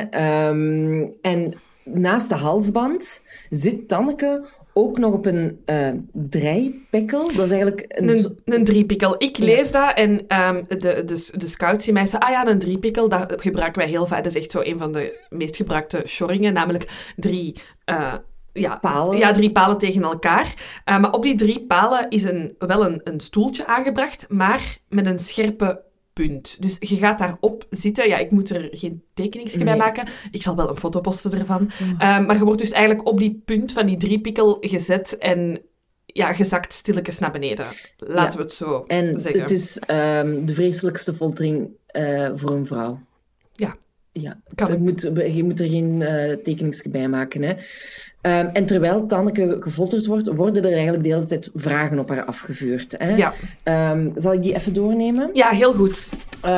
En naast de halsband zit Tanneke ook nog op een draaipekkel. Dat is eigenlijk een driepikkel. Ik lees dat en de scouts in mij zeggen, een driepikkel, dat gebruiken wij heel vaak. Dat is echt zo een van de meest gebruikte shorringen, namelijk 3 palen. Ja, 3 palen tegen elkaar. Maar op die 3 palen is wel een stoeltje aangebracht, maar met een scherpe punt. Dus je gaat daarop zitten. Ja, ik moet er geen tekeningsje bij maken. Ik zal wel een foto posten ervan. Maar je wordt dus eigenlijk op die punt van die driepikkel gezet en je zakt stilletjes naar beneden. Laten we het zo zeggen. En het is de vreselijkste foltering voor een vrouw. Ja. Je moet er geen tekeningsje bij maken, hè. En terwijl Tanneke gefolterd wordt, worden er eigenlijk de hele tijd vragen op haar afgevuurd. Hè? Ja. Zal ik die even doornemen? Ja, heel goed.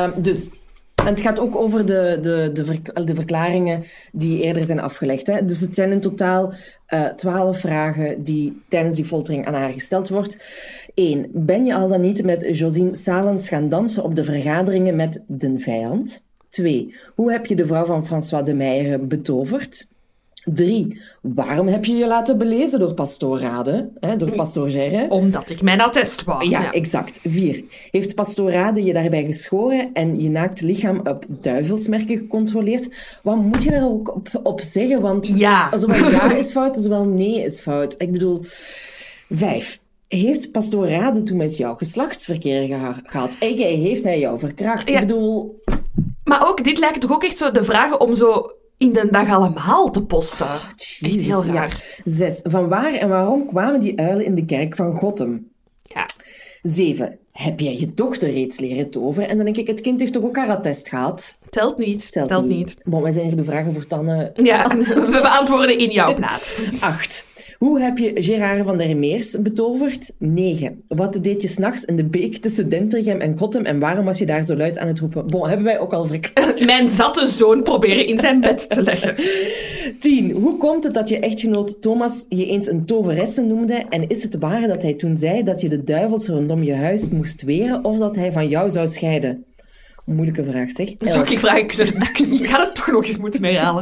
En het gaat ook over de verklaringen die eerder zijn afgelegd. Hè? Dus het zijn in totaal 12 vragen die tijdens die foltering aan haar gesteld wordt. 1. Ben je al dan niet met Josine Salens gaan dansen op de vergaderingen met de vijand? 2. Hoe heb je de vrouw van François de Meijer betoverd? 3. Waarom heb je je laten belezen door pastoor Rade, door pastoor Gerre? Omdat ik mijn attest wou. Ja, exact. 4. Heeft pastoor Rade je daarbij geschoren en je naakt lichaam op duivelsmerken gecontroleerd? Wat moet je daar ook op zeggen? Want zowel ja is fout, zowel nee is fout. Ik bedoel... 5. Heeft pastoor Rade toen met jou geslachtsverkeer gehad? Heeft hij jou verkracht? Ik bedoel... Maar ook, dit lijken toch ook echt zo de vragen om zo... in de dag allemaal te posten. Echt heel raar. 6. Van waar en waarom kwamen die uilen in de kerk van Gottem? Ja. 7. Heb jij je dochter reeds leren toveren? En dan denk ik, het kind heeft toch ook haar attest gehad? Telt niet. Bon, wij zijn hier de vragen voor Tanne. Ja, we beantwoorden in jouw plaats. 8. Hoe heb je Gerard van der Meers betoverd? 9. Wat deed je 's nachts in de beek tussen Dentergem en Gottem en waarom was je daar zo luid aan het roepen? Bon, hebben wij ook al verklaard. Mijn zatte zoon proberen in zijn bed te leggen. 10. Hoe komt het dat je echtgenoot Thomas je eens een toveresse noemde en is het waar dat hij toen zei dat je de duivels rondom je huis moest weren of dat hij van jou zou scheiden? Moeilijke vraag, zeg. Zou ik vragen kunnen? Ik ga het toch nog eens moeten herhalen.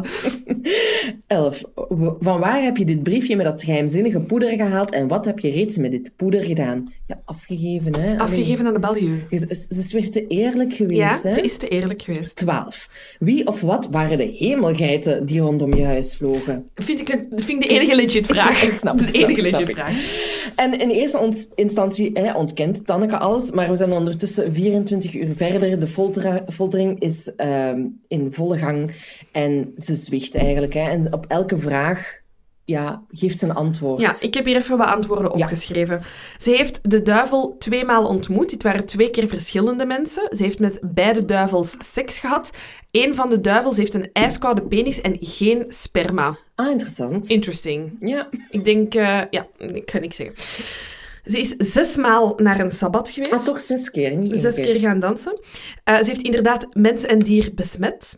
11. Van waar heb je dit briefje met dat geheimzinnige poeder gehaald en wat heb je reeds met dit poeder gedaan? Ja, afgegeven, hè? Afgegeven aan de baljuw. Ze is weer te eerlijk geweest, ja, hè? ze is te eerlijk geweest. 12. Wie of wat waren de hemelgeiten die rondom je huis vlogen? Vind ik de enige legit vraag. Ik snap vraag. En in eerste instantie ontkent Tanneke alles, maar we zijn ondertussen 24 uur verder. De foltering is in volle gang en ze zwicht eigenlijk. Hè. En op elke vraag geeft ze een antwoord. Ja, ik heb hier even wat antwoorden opgeschreven. Ze heeft de duivel 2 maal ontmoet. Dit waren 2 keer verschillende mensen. Ze heeft met beide duivels seks gehad. Eén van de duivels heeft een ijskoude penis en geen sperma. Ah, interessant. Interesting. Ja. Ik denk... ik ga niks zeggen. Ze is 6 maal naar een sabbat geweest. Ah, toch 6 keer, niet 6 keer gaan dansen. Ze heeft inderdaad mens en dier besmet.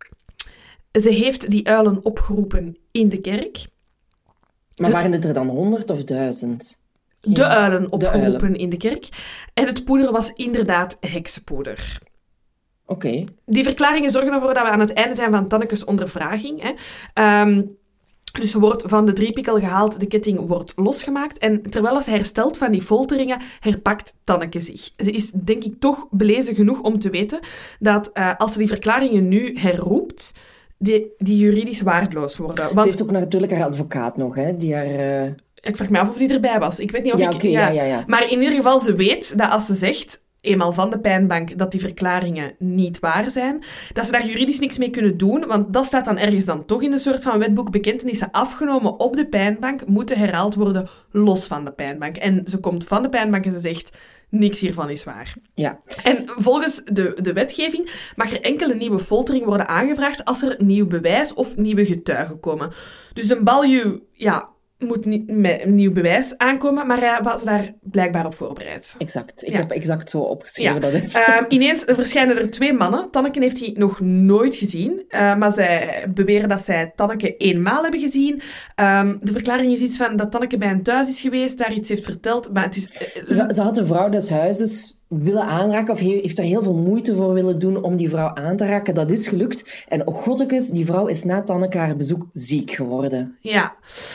Ze heeft die uilen opgeroepen in de kerk. Maar waren het er dan 100 of 1000? De uilen opgeroepen in de kerk. En het poeder was inderdaad heksenpoeder. Oké. Die verklaringen zorgen ervoor dat we aan het einde zijn van Tannekes ondervraging. Hè. Dus ze wordt van de driepikkel gehaald, de ketting wordt losgemaakt. En terwijl ze herstelt van die folteringen, herpakt Tanneke zich. Ze is, denk ik, toch belezen genoeg om te weten dat als ze die verklaringen nu herroept, die juridisch waardeloos worden. Want... Ze heeft ook natuurlijk haar advocaat nog, hè, die haar... Ik vraag me af of die erbij was. Ik weet niet of ik... Ja. Maar in ieder geval, ze weet dat als ze zegt, eenmaal van de pijnbank, dat die verklaringen niet waar zijn, dat ze daar juridisch niks mee kunnen doen, want dat staat dan ergens dan toch in een soort van wetboek. Bekentenissen afgenomen op de pijnbank moeten herhaald worden los van de pijnbank. En ze komt van de pijnbank en ze zegt... Niks hiervan is waar. Ja. En volgens de wetgeving mag er enkele nieuwe foltering worden aangevraagd als er nieuw bewijs of nieuwe getuigen komen. Dus een baljuw, moet niet met een nieuw bewijs aankomen, maar hij was daar blijkbaar op voorbereid. Exact. Ik heb exact zo opgeschreven dat even. Ineens verschijnen er 2 mannen. Tanneke heeft die nog nooit gezien, maar zij beweren dat zij Tanneke eenmaal hebben gezien. De verklaring is iets van dat Tanneke bij hen thuis is geweest, daar iets heeft verteld, maar het is... Ze had de vrouw des huizes willen aanraken, of heeft er heel veel moeite voor willen doen om die vrouw aan te raken. Dat is gelukt. En oh godtekes, die vrouw is na Tanneke haar bezoek ziek geworden. Ja.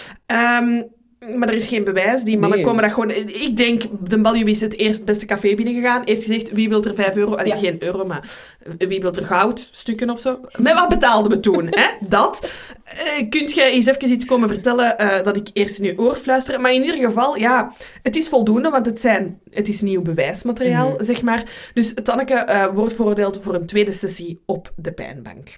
Maar er is geen bewijs. Die mannen komen dat gewoon... Ik denk, de Baljuw is het eerst beste café binnengegaan. Heeft gezegd, wie wil er €5? Allee, geen euro, maar wie wil er goudstukken of zo? Met wat betaalden we toen, hè? Dat. Kunt je eens even iets komen vertellen dat ik eerst in je oor fluister? Maar in ieder geval, ja, het is voldoende, want het is nieuw bewijsmateriaal, zeg maar. Dus Tanneke wordt veroordeeld voor een tweede sessie op de pijnbank.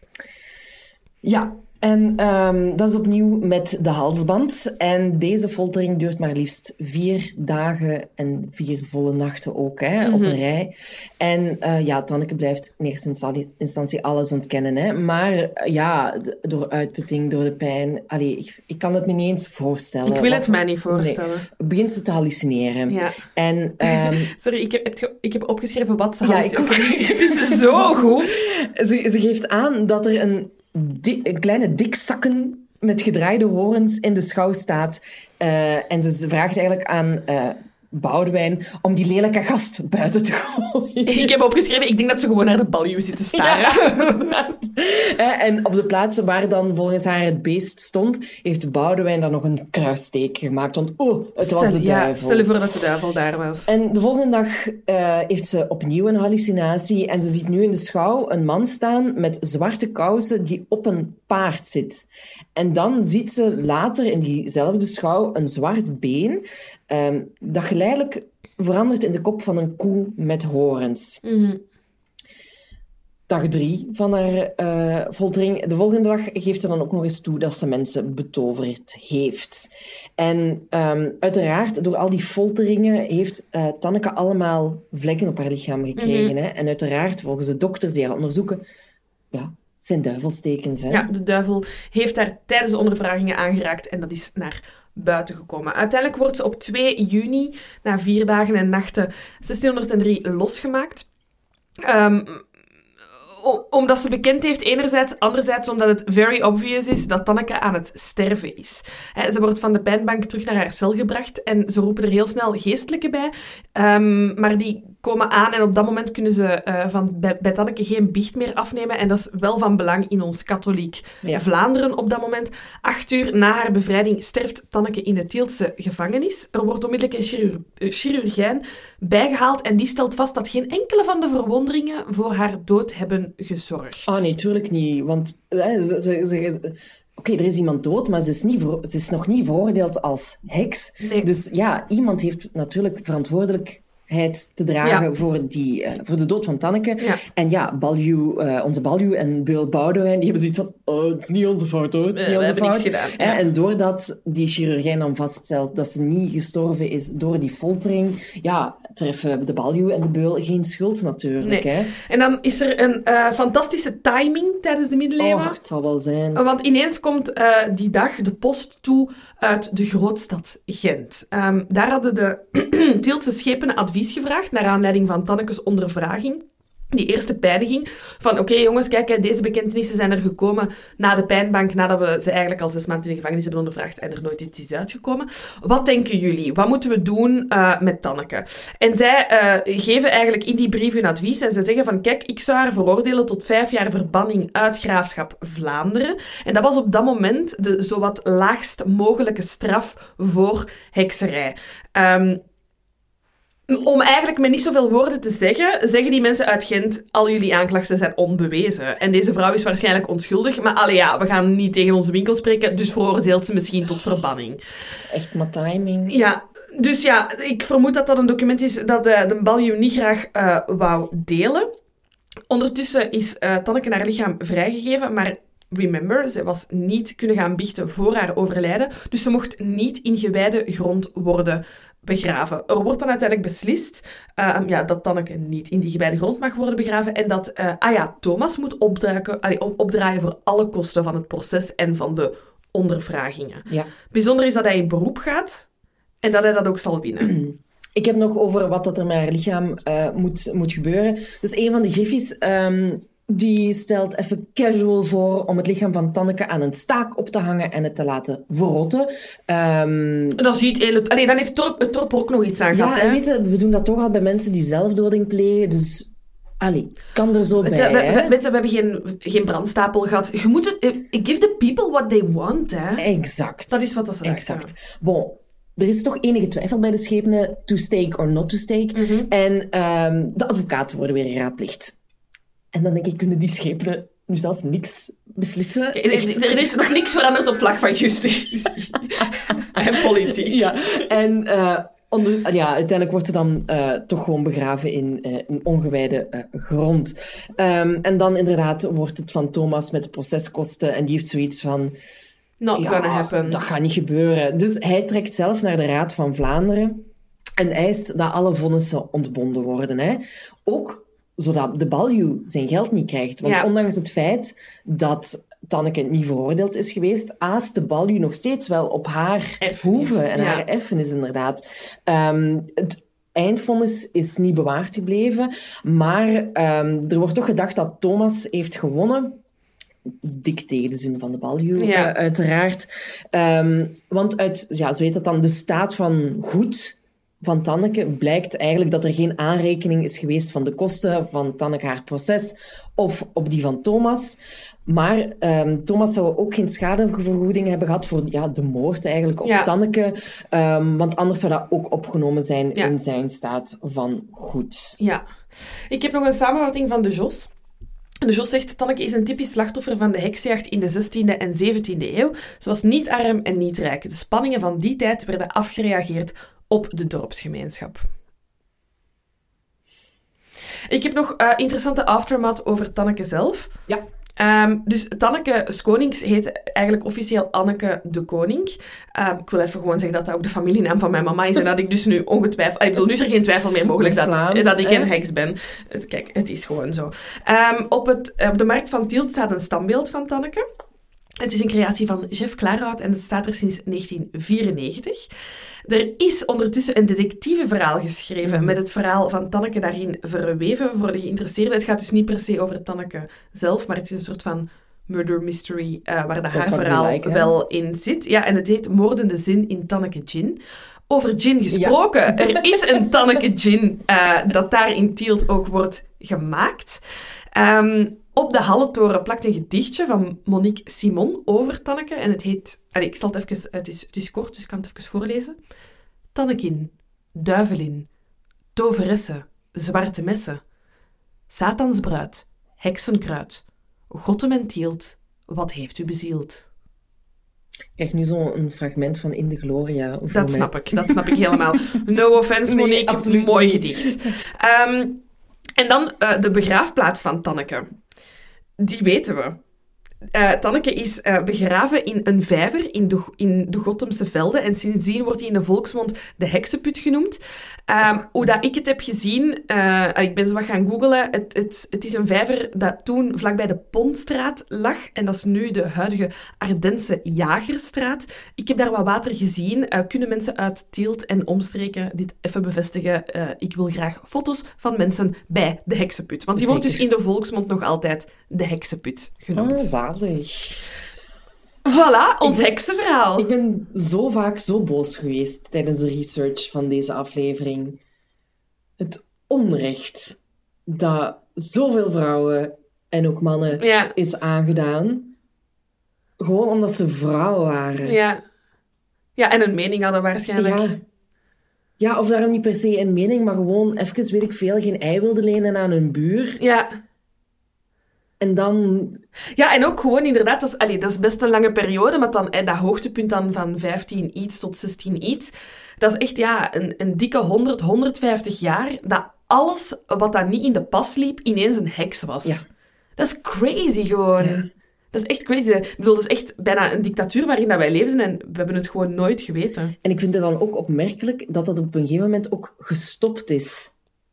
Ja, en dat is opnieuw met de halsband. En deze foltering duurt maar liefst 4 dagen en 4 volle nachten ook, hè, op een rij. En Tanneke blijft in eerste instantie alles ontkennen. Hè. Maar door uitputting, door de pijn... ik kan het me niet eens voorstellen. Ik wil het mij niet voorstellen. Nee, begint ze te hallucineren. Ja. En, sorry, ik heb opgeschreven wat ze hallucineren. Het is zo goed. Ze geeft aan dat er een kleine dikzakken met gedraaide horens in de schouw staat. En ze vraagt eigenlijk aan Boudewijn om die lelijke gast buiten te gooien. Ik heb opgeschreven, ik denk dat ze gewoon naar de Baljuw zitten staren. Ja, en op de plaatsen waar dan volgens haar het beest stond, heeft Boudewijn dan nog een kruissteek gemaakt. Want het was de duivel. Stel je voor dat de duivel daar was. En de volgende dag heeft ze opnieuw een hallucinatie. En ze ziet nu in de schouw een man staan met zwarte kousen die op een paard zit. En dan ziet ze later in diezelfde schouw een zwart been dat geleidelijk verandert in de kop van een koe met horens. Mm-hmm. Dag 3 van haar foltering. De volgende dag geeft ze dan ook nog eens toe dat ze mensen betoverd heeft. En uiteraard, door al die folteringen heeft Tanneke allemaal vlekken op haar lichaam gekregen. Mm-hmm. Hè? En uiteraard, volgens de dokters die haar onderzoeken, het zijn duivelstekens. Hè? Ja, de duivel heeft haar tijdens de ondervragingen aangeraakt en dat is naar buiten gekomen. Uiteindelijk wordt ze op 2 juni, na 4 dagen en nachten, 1603 losgemaakt. Omdat ze bekend heeft, enerzijds. Anderzijds omdat het very obvious is dat Tanneke aan het sterven is. Ze wordt van de pijnbank terug naar haar cel gebracht en ze roepen er heel snel geestelijke bij. Maar die komen aan en op dat moment kunnen ze bij Tanneke geen biecht meer afnemen. En dat is wel van belang in ons katholiek Vlaanderen op dat moment. 8 uur na haar bevrijding sterft Tanneke in de Tieltse gevangenis. Er wordt onmiddellijk een chirurgijn bijgehaald en die stelt vast dat geen enkele van de verwonderingen voor haar dood hebben gezorgd. Nee, natuurlijk niet. Want Oké, er is iemand dood, maar ze is nog niet veroordeeld als heks. Nee. Dus iemand heeft natuurlijk verantwoordelijkheid te dragen voor de dood van Tanneke. Ja. En onze Baljuw en Beul Boudewijn, die hebben zoiets van, het is niet onze fout hoor, het is niet onze fout. Gedaan, ja. En doordat die chirurgijn dan vaststelt dat ze niet gestorven is door die foltering, treffen de Baljuw en de Beul geen schuld natuurlijk. Nee. Hè. En dan is er een fantastische timing tijdens de middeleeuwen. Het zal wel zijn. Want ineens komt die dag de post toe uit de grootstad Gent. Daar hadden de Tieltse schepen advies gevraagd naar aanleiding van Tannekes ondervraging. Die eerste pijniging. Van oké, jongens, kijk, deze bekentenissen zijn er gekomen na de pijnbank, nadat we ze eigenlijk al 6 maanden in de gevangenis hebben ondervraagd en er nooit iets is uitgekomen. Wat denken jullie? Wat moeten we doen met Tanneke? En zij geven eigenlijk in die brief hun advies en ze zeggen van kijk, ik zou haar veroordelen tot 5 jaar verbanning uit Graafschap Vlaanderen. En dat was op dat moment de zowat laagst mogelijke straf voor hekserij. Om eigenlijk met niet zoveel woorden te zeggen die mensen uit Gent, al jullie aanklachten zijn onbewezen. En deze vrouw is waarschijnlijk onschuldig, maar we gaan niet tegen onze winkel spreken, dus veroordeelt ze misschien tot verbanning. Echt maar timing. Ja, dus ik vermoed dat dat een document is dat de Baljuw niet graag wou delen. Ondertussen is Tanneke haar lichaam vrijgegeven, maar remember, ze was niet kunnen gaan biechten voor haar overlijden, dus ze mocht niet in gewijde grond worden begraven. Er wordt dan uiteindelijk beslist dat Tanneke niet in die gewijde grond mag worden begraven en dat Thomas moet opdraaien voor alle kosten van het proces en van de ondervragingen. Ja. Bijzonder is dat hij in beroep gaat en dat hij dat ook zal winnen. Ik heb nog over wat dat er met haar lichaam moet gebeuren. Dus een van de griffies die stelt even casual voor om het lichaam van Tanneke aan een staak op te hangen en het te laten verrotten. Dat zie je het hele... dan heeft het dorp ook nog iets aan gehad. Ja, en weet je, we doen dat toch al bij mensen die zelfdoding plegen, dus... kan er zo bij, hè? We hebben geen brandstapel gehad. Je moet give the people what they want, hè. Exact. Dat is wat dat ze exact. Bon, er is toch enige twijfel bij de schepenen, to stake or not to stake. Mm-hmm. En de advocaten worden weer geraadplicht. En dan denk ik, kunnen die schepenen nu zelf niks beslissen? Er is nog niks veranderd op vlak van justitie. En politiek. Ja, en... uiteindelijk wordt ze dan toch gewoon begraven in ongewijde grond. En dan inderdaad wordt het van Thomas met de proceskosten en die heeft zoiets van... Not gonna happen. Dat gaat niet gebeuren. Dus hij trekt zelf naar de Raad van Vlaanderen en eist dat alle vonnissen ontbonden worden. Hè. Ook zodat de baljuw zijn geld niet krijgt. Want ondanks het feit dat Tanneke niet veroordeeld is geweest, aast de baljuw nog steeds wel op haar hoeve en haar erfenis inderdaad. Het eindvonnis is niet bewaard gebleven, maar er wordt toch gedacht dat Thomas heeft gewonnen. Dik tegen de zin van de baljuw, uiteraard. Want uit, zo heet dat dan, de staat van goed van Tanneke blijkt eigenlijk dat er geen aanrekening is geweest van de kosten van Tanneke haar proces of op die van Thomas. Maar Thomas zou ook geen schadevergoeding hebben gehad voor de moord eigenlijk op Tanneke. Want anders zou dat ook opgenomen zijn in zijn staat van goed. Ja. Ik heb nog een samenvatting van de Jos. De Jos zegt, Tanneke is een typisch slachtoffer van de heksenjacht in de 16e en 17e eeuw. Ze was niet arm en niet rijk. De spanningen van die tijd werden afgereageerd op de dorpsgemeenschap. Ik heb nog interessante aftermath over Tanneke zelf. Ja. Dus Tanneke Skonings heet eigenlijk officieel Anneke de Koning. Ik wil even gewoon zeggen dat dat ook de familienaam van mijn mama is en dat ik dus nu ongetwijfeld... Ik bedoel, nu is er geen twijfel meer mogelijk dat ik een heks ben. Kijk, het is gewoon zo. Op de markt van Tielt staat een standbeeld van Tanneke. Het is een creatie van Jeff Klaarhout en het staat er sinds 1994. Er is ondertussen een detectiveverhaal geschreven met het verhaal van Tanneke daarin verweven voor de geïnteresseerden. Het gaat dus niet per se over Tanneke zelf, maar het is een soort van murder mystery waar haar verhaal wel in zit. Ja, en het heet Moordende Zin in Tanneke Gin. Over gin gesproken. Er is een Tanneke Gin dat daar in Tielt ook wordt gemaakt. Op de Halletoren plakt een gedichtje van Monique Simon over Tanneke. En het heet... ik zal het even... Het is kort, dus ik kan het even voorlezen. Tannekin, duivelin, toveresse, zwarte messen, Satansbruid, heksenkruid, Gottem en Tielt, wat heeft u bezield? Ik krijg nu zo'n fragment van In de Gloria. Dat snap ik helemaal. No offense, Monique, absoluut mooi gedicht. En dan de begraafplaats van Tanneke. Die weten we. Tanneke is begraven in een vijver in de Gottemse velden en sindsdien wordt hij in de volksmond de heksenput genoemd. Hoe dat ik het heb gezien, ik ben zo wat gaan googlen, het is een vijver dat toen vlakbij de Pontstraat lag en dat is nu de huidige Ardense Jagerstraat. Ik heb daar wat water gezien. Kunnen mensen uit Tielt en omstreken dit even bevestigen? Ik wil graag foto's van mensen bij de heksenput, want die wordt dus in de volksmond nog altijd de heksenput genoemd. Zalig. Voilà, ons heksenverhaal. Ik ben zo vaak zo boos geweest tijdens de research van deze aflevering. Het onrecht dat zoveel vrouwen en ook mannen is aangedaan. Gewoon omdat ze vrouwen waren. Ja, en een mening hadden waarschijnlijk. Ja, of daarom niet per se een mening, maar gewoon even, weet ik veel, geen ei wilden lenen aan hun buur. Ja. En dan... Ja, en ook gewoon inderdaad, dat is best een lange periode, maar dan dat hoogtepunt dan van 15 iets tot 16 iets, dat is echt een dikke 100, 150 jaar, dat alles wat dan niet in de pas liep, ineens een heks was. Ja. Dat is crazy gewoon. Ja. Dat is echt crazy. Ik bedoel, dat is echt bijna een dictatuur waarin dat wij leefden en we hebben het gewoon nooit geweten. En ik vind het dan ook opmerkelijk dat dat op een gegeven moment ook gestopt is.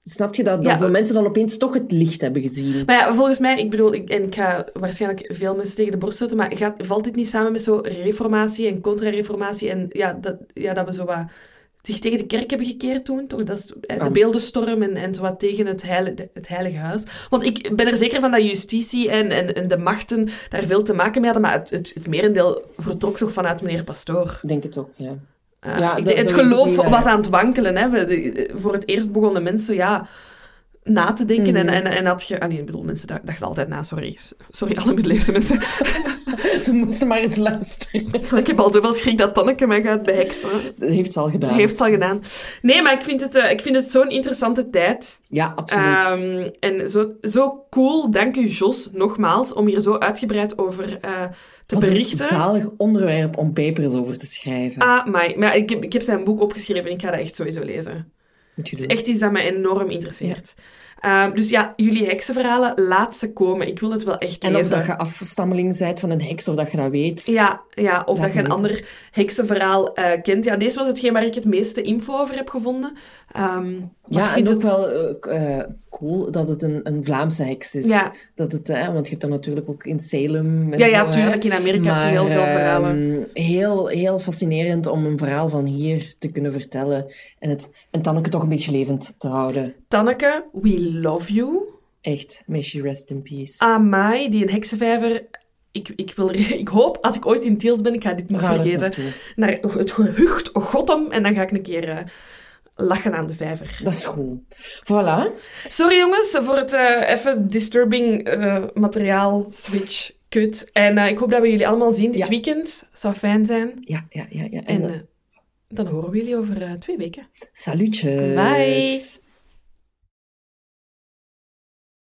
Snap je dat Ja, zo mensen dan opeens toch het licht hebben gezien? Maar ja, volgens mij, ik ga waarschijnlijk veel mensen tegen de borst stoten, maar valt dit niet samen met zo reformatie en contra-reformatie en dat we zo wat zich tegen de kerk hebben gekeerd toen, toch? Dat is de beeldenstorm en zo wat tegen het heilige huis. Want ik ben er zeker van dat justitie en de machten daar veel te maken mee hadden, maar het merendeel vertrok toch vanuit meneer Pastoor. Ik denk het ook, ja. Het geloof was aan het wankelen. Hè. Voor het eerst begonnen mensen na te denken. En had je... ik bedoel, mensen dachten altijd na. Sorry, alle middeleeuwse mensen. Ze moesten maar eens luisteren. Ik heb al zoveel schrik dat Tanneke mij gaat beheksen. Dat heeft ze al gedaan. Nee, maar ik vind het zo'n interessante tijd. Ja, absoluut. En zo cool. Dank u, Jos, nogmaals, om hier zo uitgebreid over te berichten. Wat een zalig onderwerp om papers over te schrijven. Maar ik heb zijn boek opgeschreven en ik ga dat echt sowieso lezen. Het is echt iets dat mij enorm interesseert. Ja. Dus ja, jullie heksenverhalen, laat ze komen. Ik wil het wel echt lezen. En of dat je afstammeling bent van een heks, of dat je dat weet. Ja, of dat je een ander heksenverhaal kent. Ja, deze was hetgeen waar ik het meeste info over heb gevonden. Ja, en ook wel cool dat het een Vlaamse heks is. Ja. Dat het, want je hebt dat natuurlijk ook in Salem. Ja, tuurlijk. In Amerika heb je heel veel verhalen. Heel, heel fascinerend om een verhaal van hier te kunnen vertellen. En Tanneke toch een beetje levend te houden. Tanneke, we love you. Echt, may she rest in peace. Amai, die een heksenvijver. Ik hoop, als ik ooit in Tielt ben, ik ga dit niet vergeten, naar het gehucht Gottem en dan ga ik een keer lachen aan de vijver. Dat is goed. Voilà. Sorry jongens, voor het even disturbing materiaal switch kut. En ik hoop dat we jullie allemaal zien dit weekend. Zou fijn zijn. Ja. En dan horen we jullie over 2 weken. Salutjes. Bye.